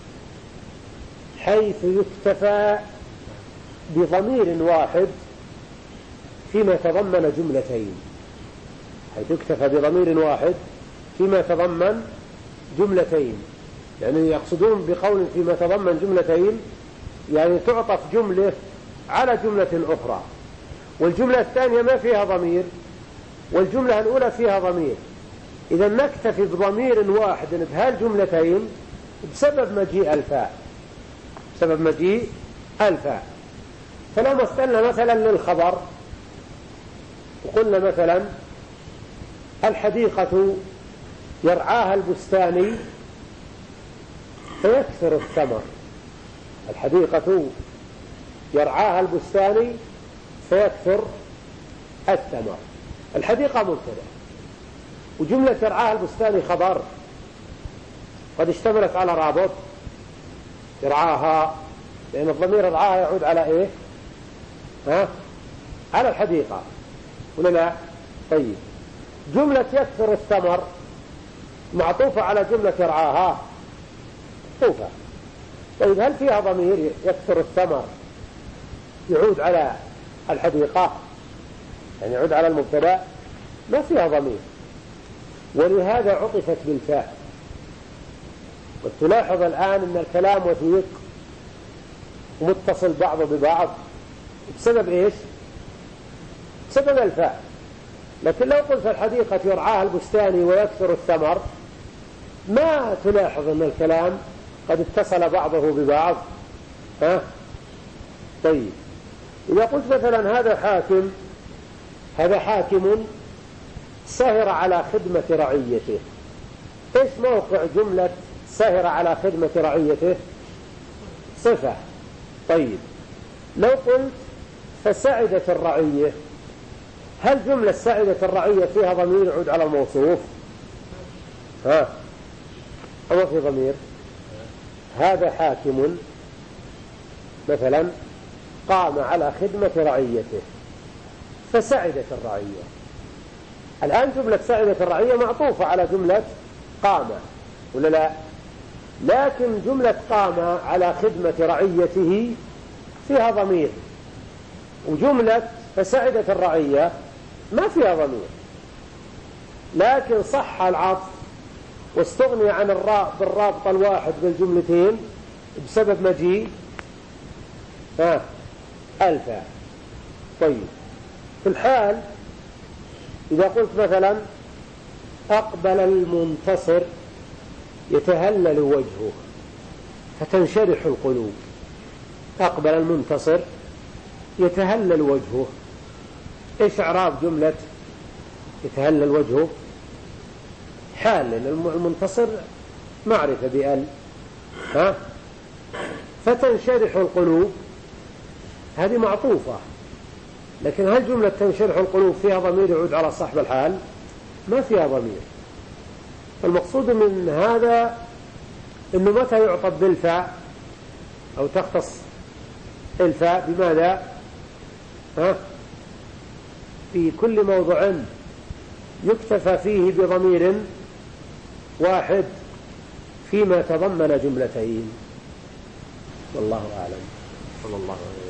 حيث يكتفى بضمير واحد فيما تضمن جملتين، حيث يكتفى بضمير واحد فيما تضمن جملتين، يعني يقصدون بقول فيما تضمن جملتين يعني تعطف جملة على جملة أخرى، والجملة الثانية ما فيها ضمير والجملة الأولى فيها ضمير، إذا نكتفي بضمير واحد بهالجملتين بسبب مجيء الفاء. فلو مثلنا مثلا للخبر وقلنا مثلا الحديقة يرعاها البستاني فيكثر الثمر، الحديقة يرعاها البستاني فيكثر الثمر. الحديقة مبتدأ وجملة يرعاها البستاني خبر قد اشتملت على رابط يرعاها، لأن الضمير يرعاها يعود على إيه؟ على الحديقة ولا لا؟ طيب جملة يكثر الثمر معطوفة على جملة يرعاها معطوفة، طيب هل فيها ضمير يكثر الثمر يعود على الحديقة، يعني يعود على المبتدأ؟ ما فيها ضمير، ولهذا عطفت بالفاء. وتلاحظ الآن أن الكلام وثيق ومتصل بعضه ببعض بسبب إيش؟ بسبب الفاء. لكن لو قلت الحديقة يرعاها البستاني ويكثر الثمر ما تلاحظ أن الكلام قد اتصل بعضه ببعض. طيب إذا قلت مثلا هذا حاكم سهر على خدمة رعيته، إيش موقع جملة سهر على خدمة رعيته؟ صفة. طيب لو قلت فسعدت الرعية، هل جملة سعدت الرعية فيها ضمير يعود على الموصوف؟ أو في ضمير؟ هذا حاكم مثلا قام على خدمة رعيته فسعدت الرعية. الآن جملة سعدت الرعية معطوفة على جملة قام ولا لا؟ لكن جملة قام على خدمة رعيته فيها ضمير، وجملة فسعدت الرعية ما فيها ضمير، لكن صح العطف واستغني عن الراء بالرابط الواحد بالجملتين بسبب مجيء الفاء. طيب في الحال إذا قلت مثلا أقبل المنتصر يتهلل وجهه فتنشرح القلوب. أقبل المنتصر يتهلل وجهه، إيش إعراب جملة يتهلل وجهه؟ حال، لأن المنتصر معرفة بأل. فتنشرح القلوب هذه معطوفة، لكن هل جملة تنشرح القلوب فيها ضمير يعود على صاحب الحال؟ ما فيها ضمير. المقصود من هذا أنه متى يعطب بالفاء أو تختص الفاء بماذا؟ في كل موضع يكتفى فيه بضمير واحد فيما تضمن جملتين. والله أعلم. صلى الله عليه وسلم.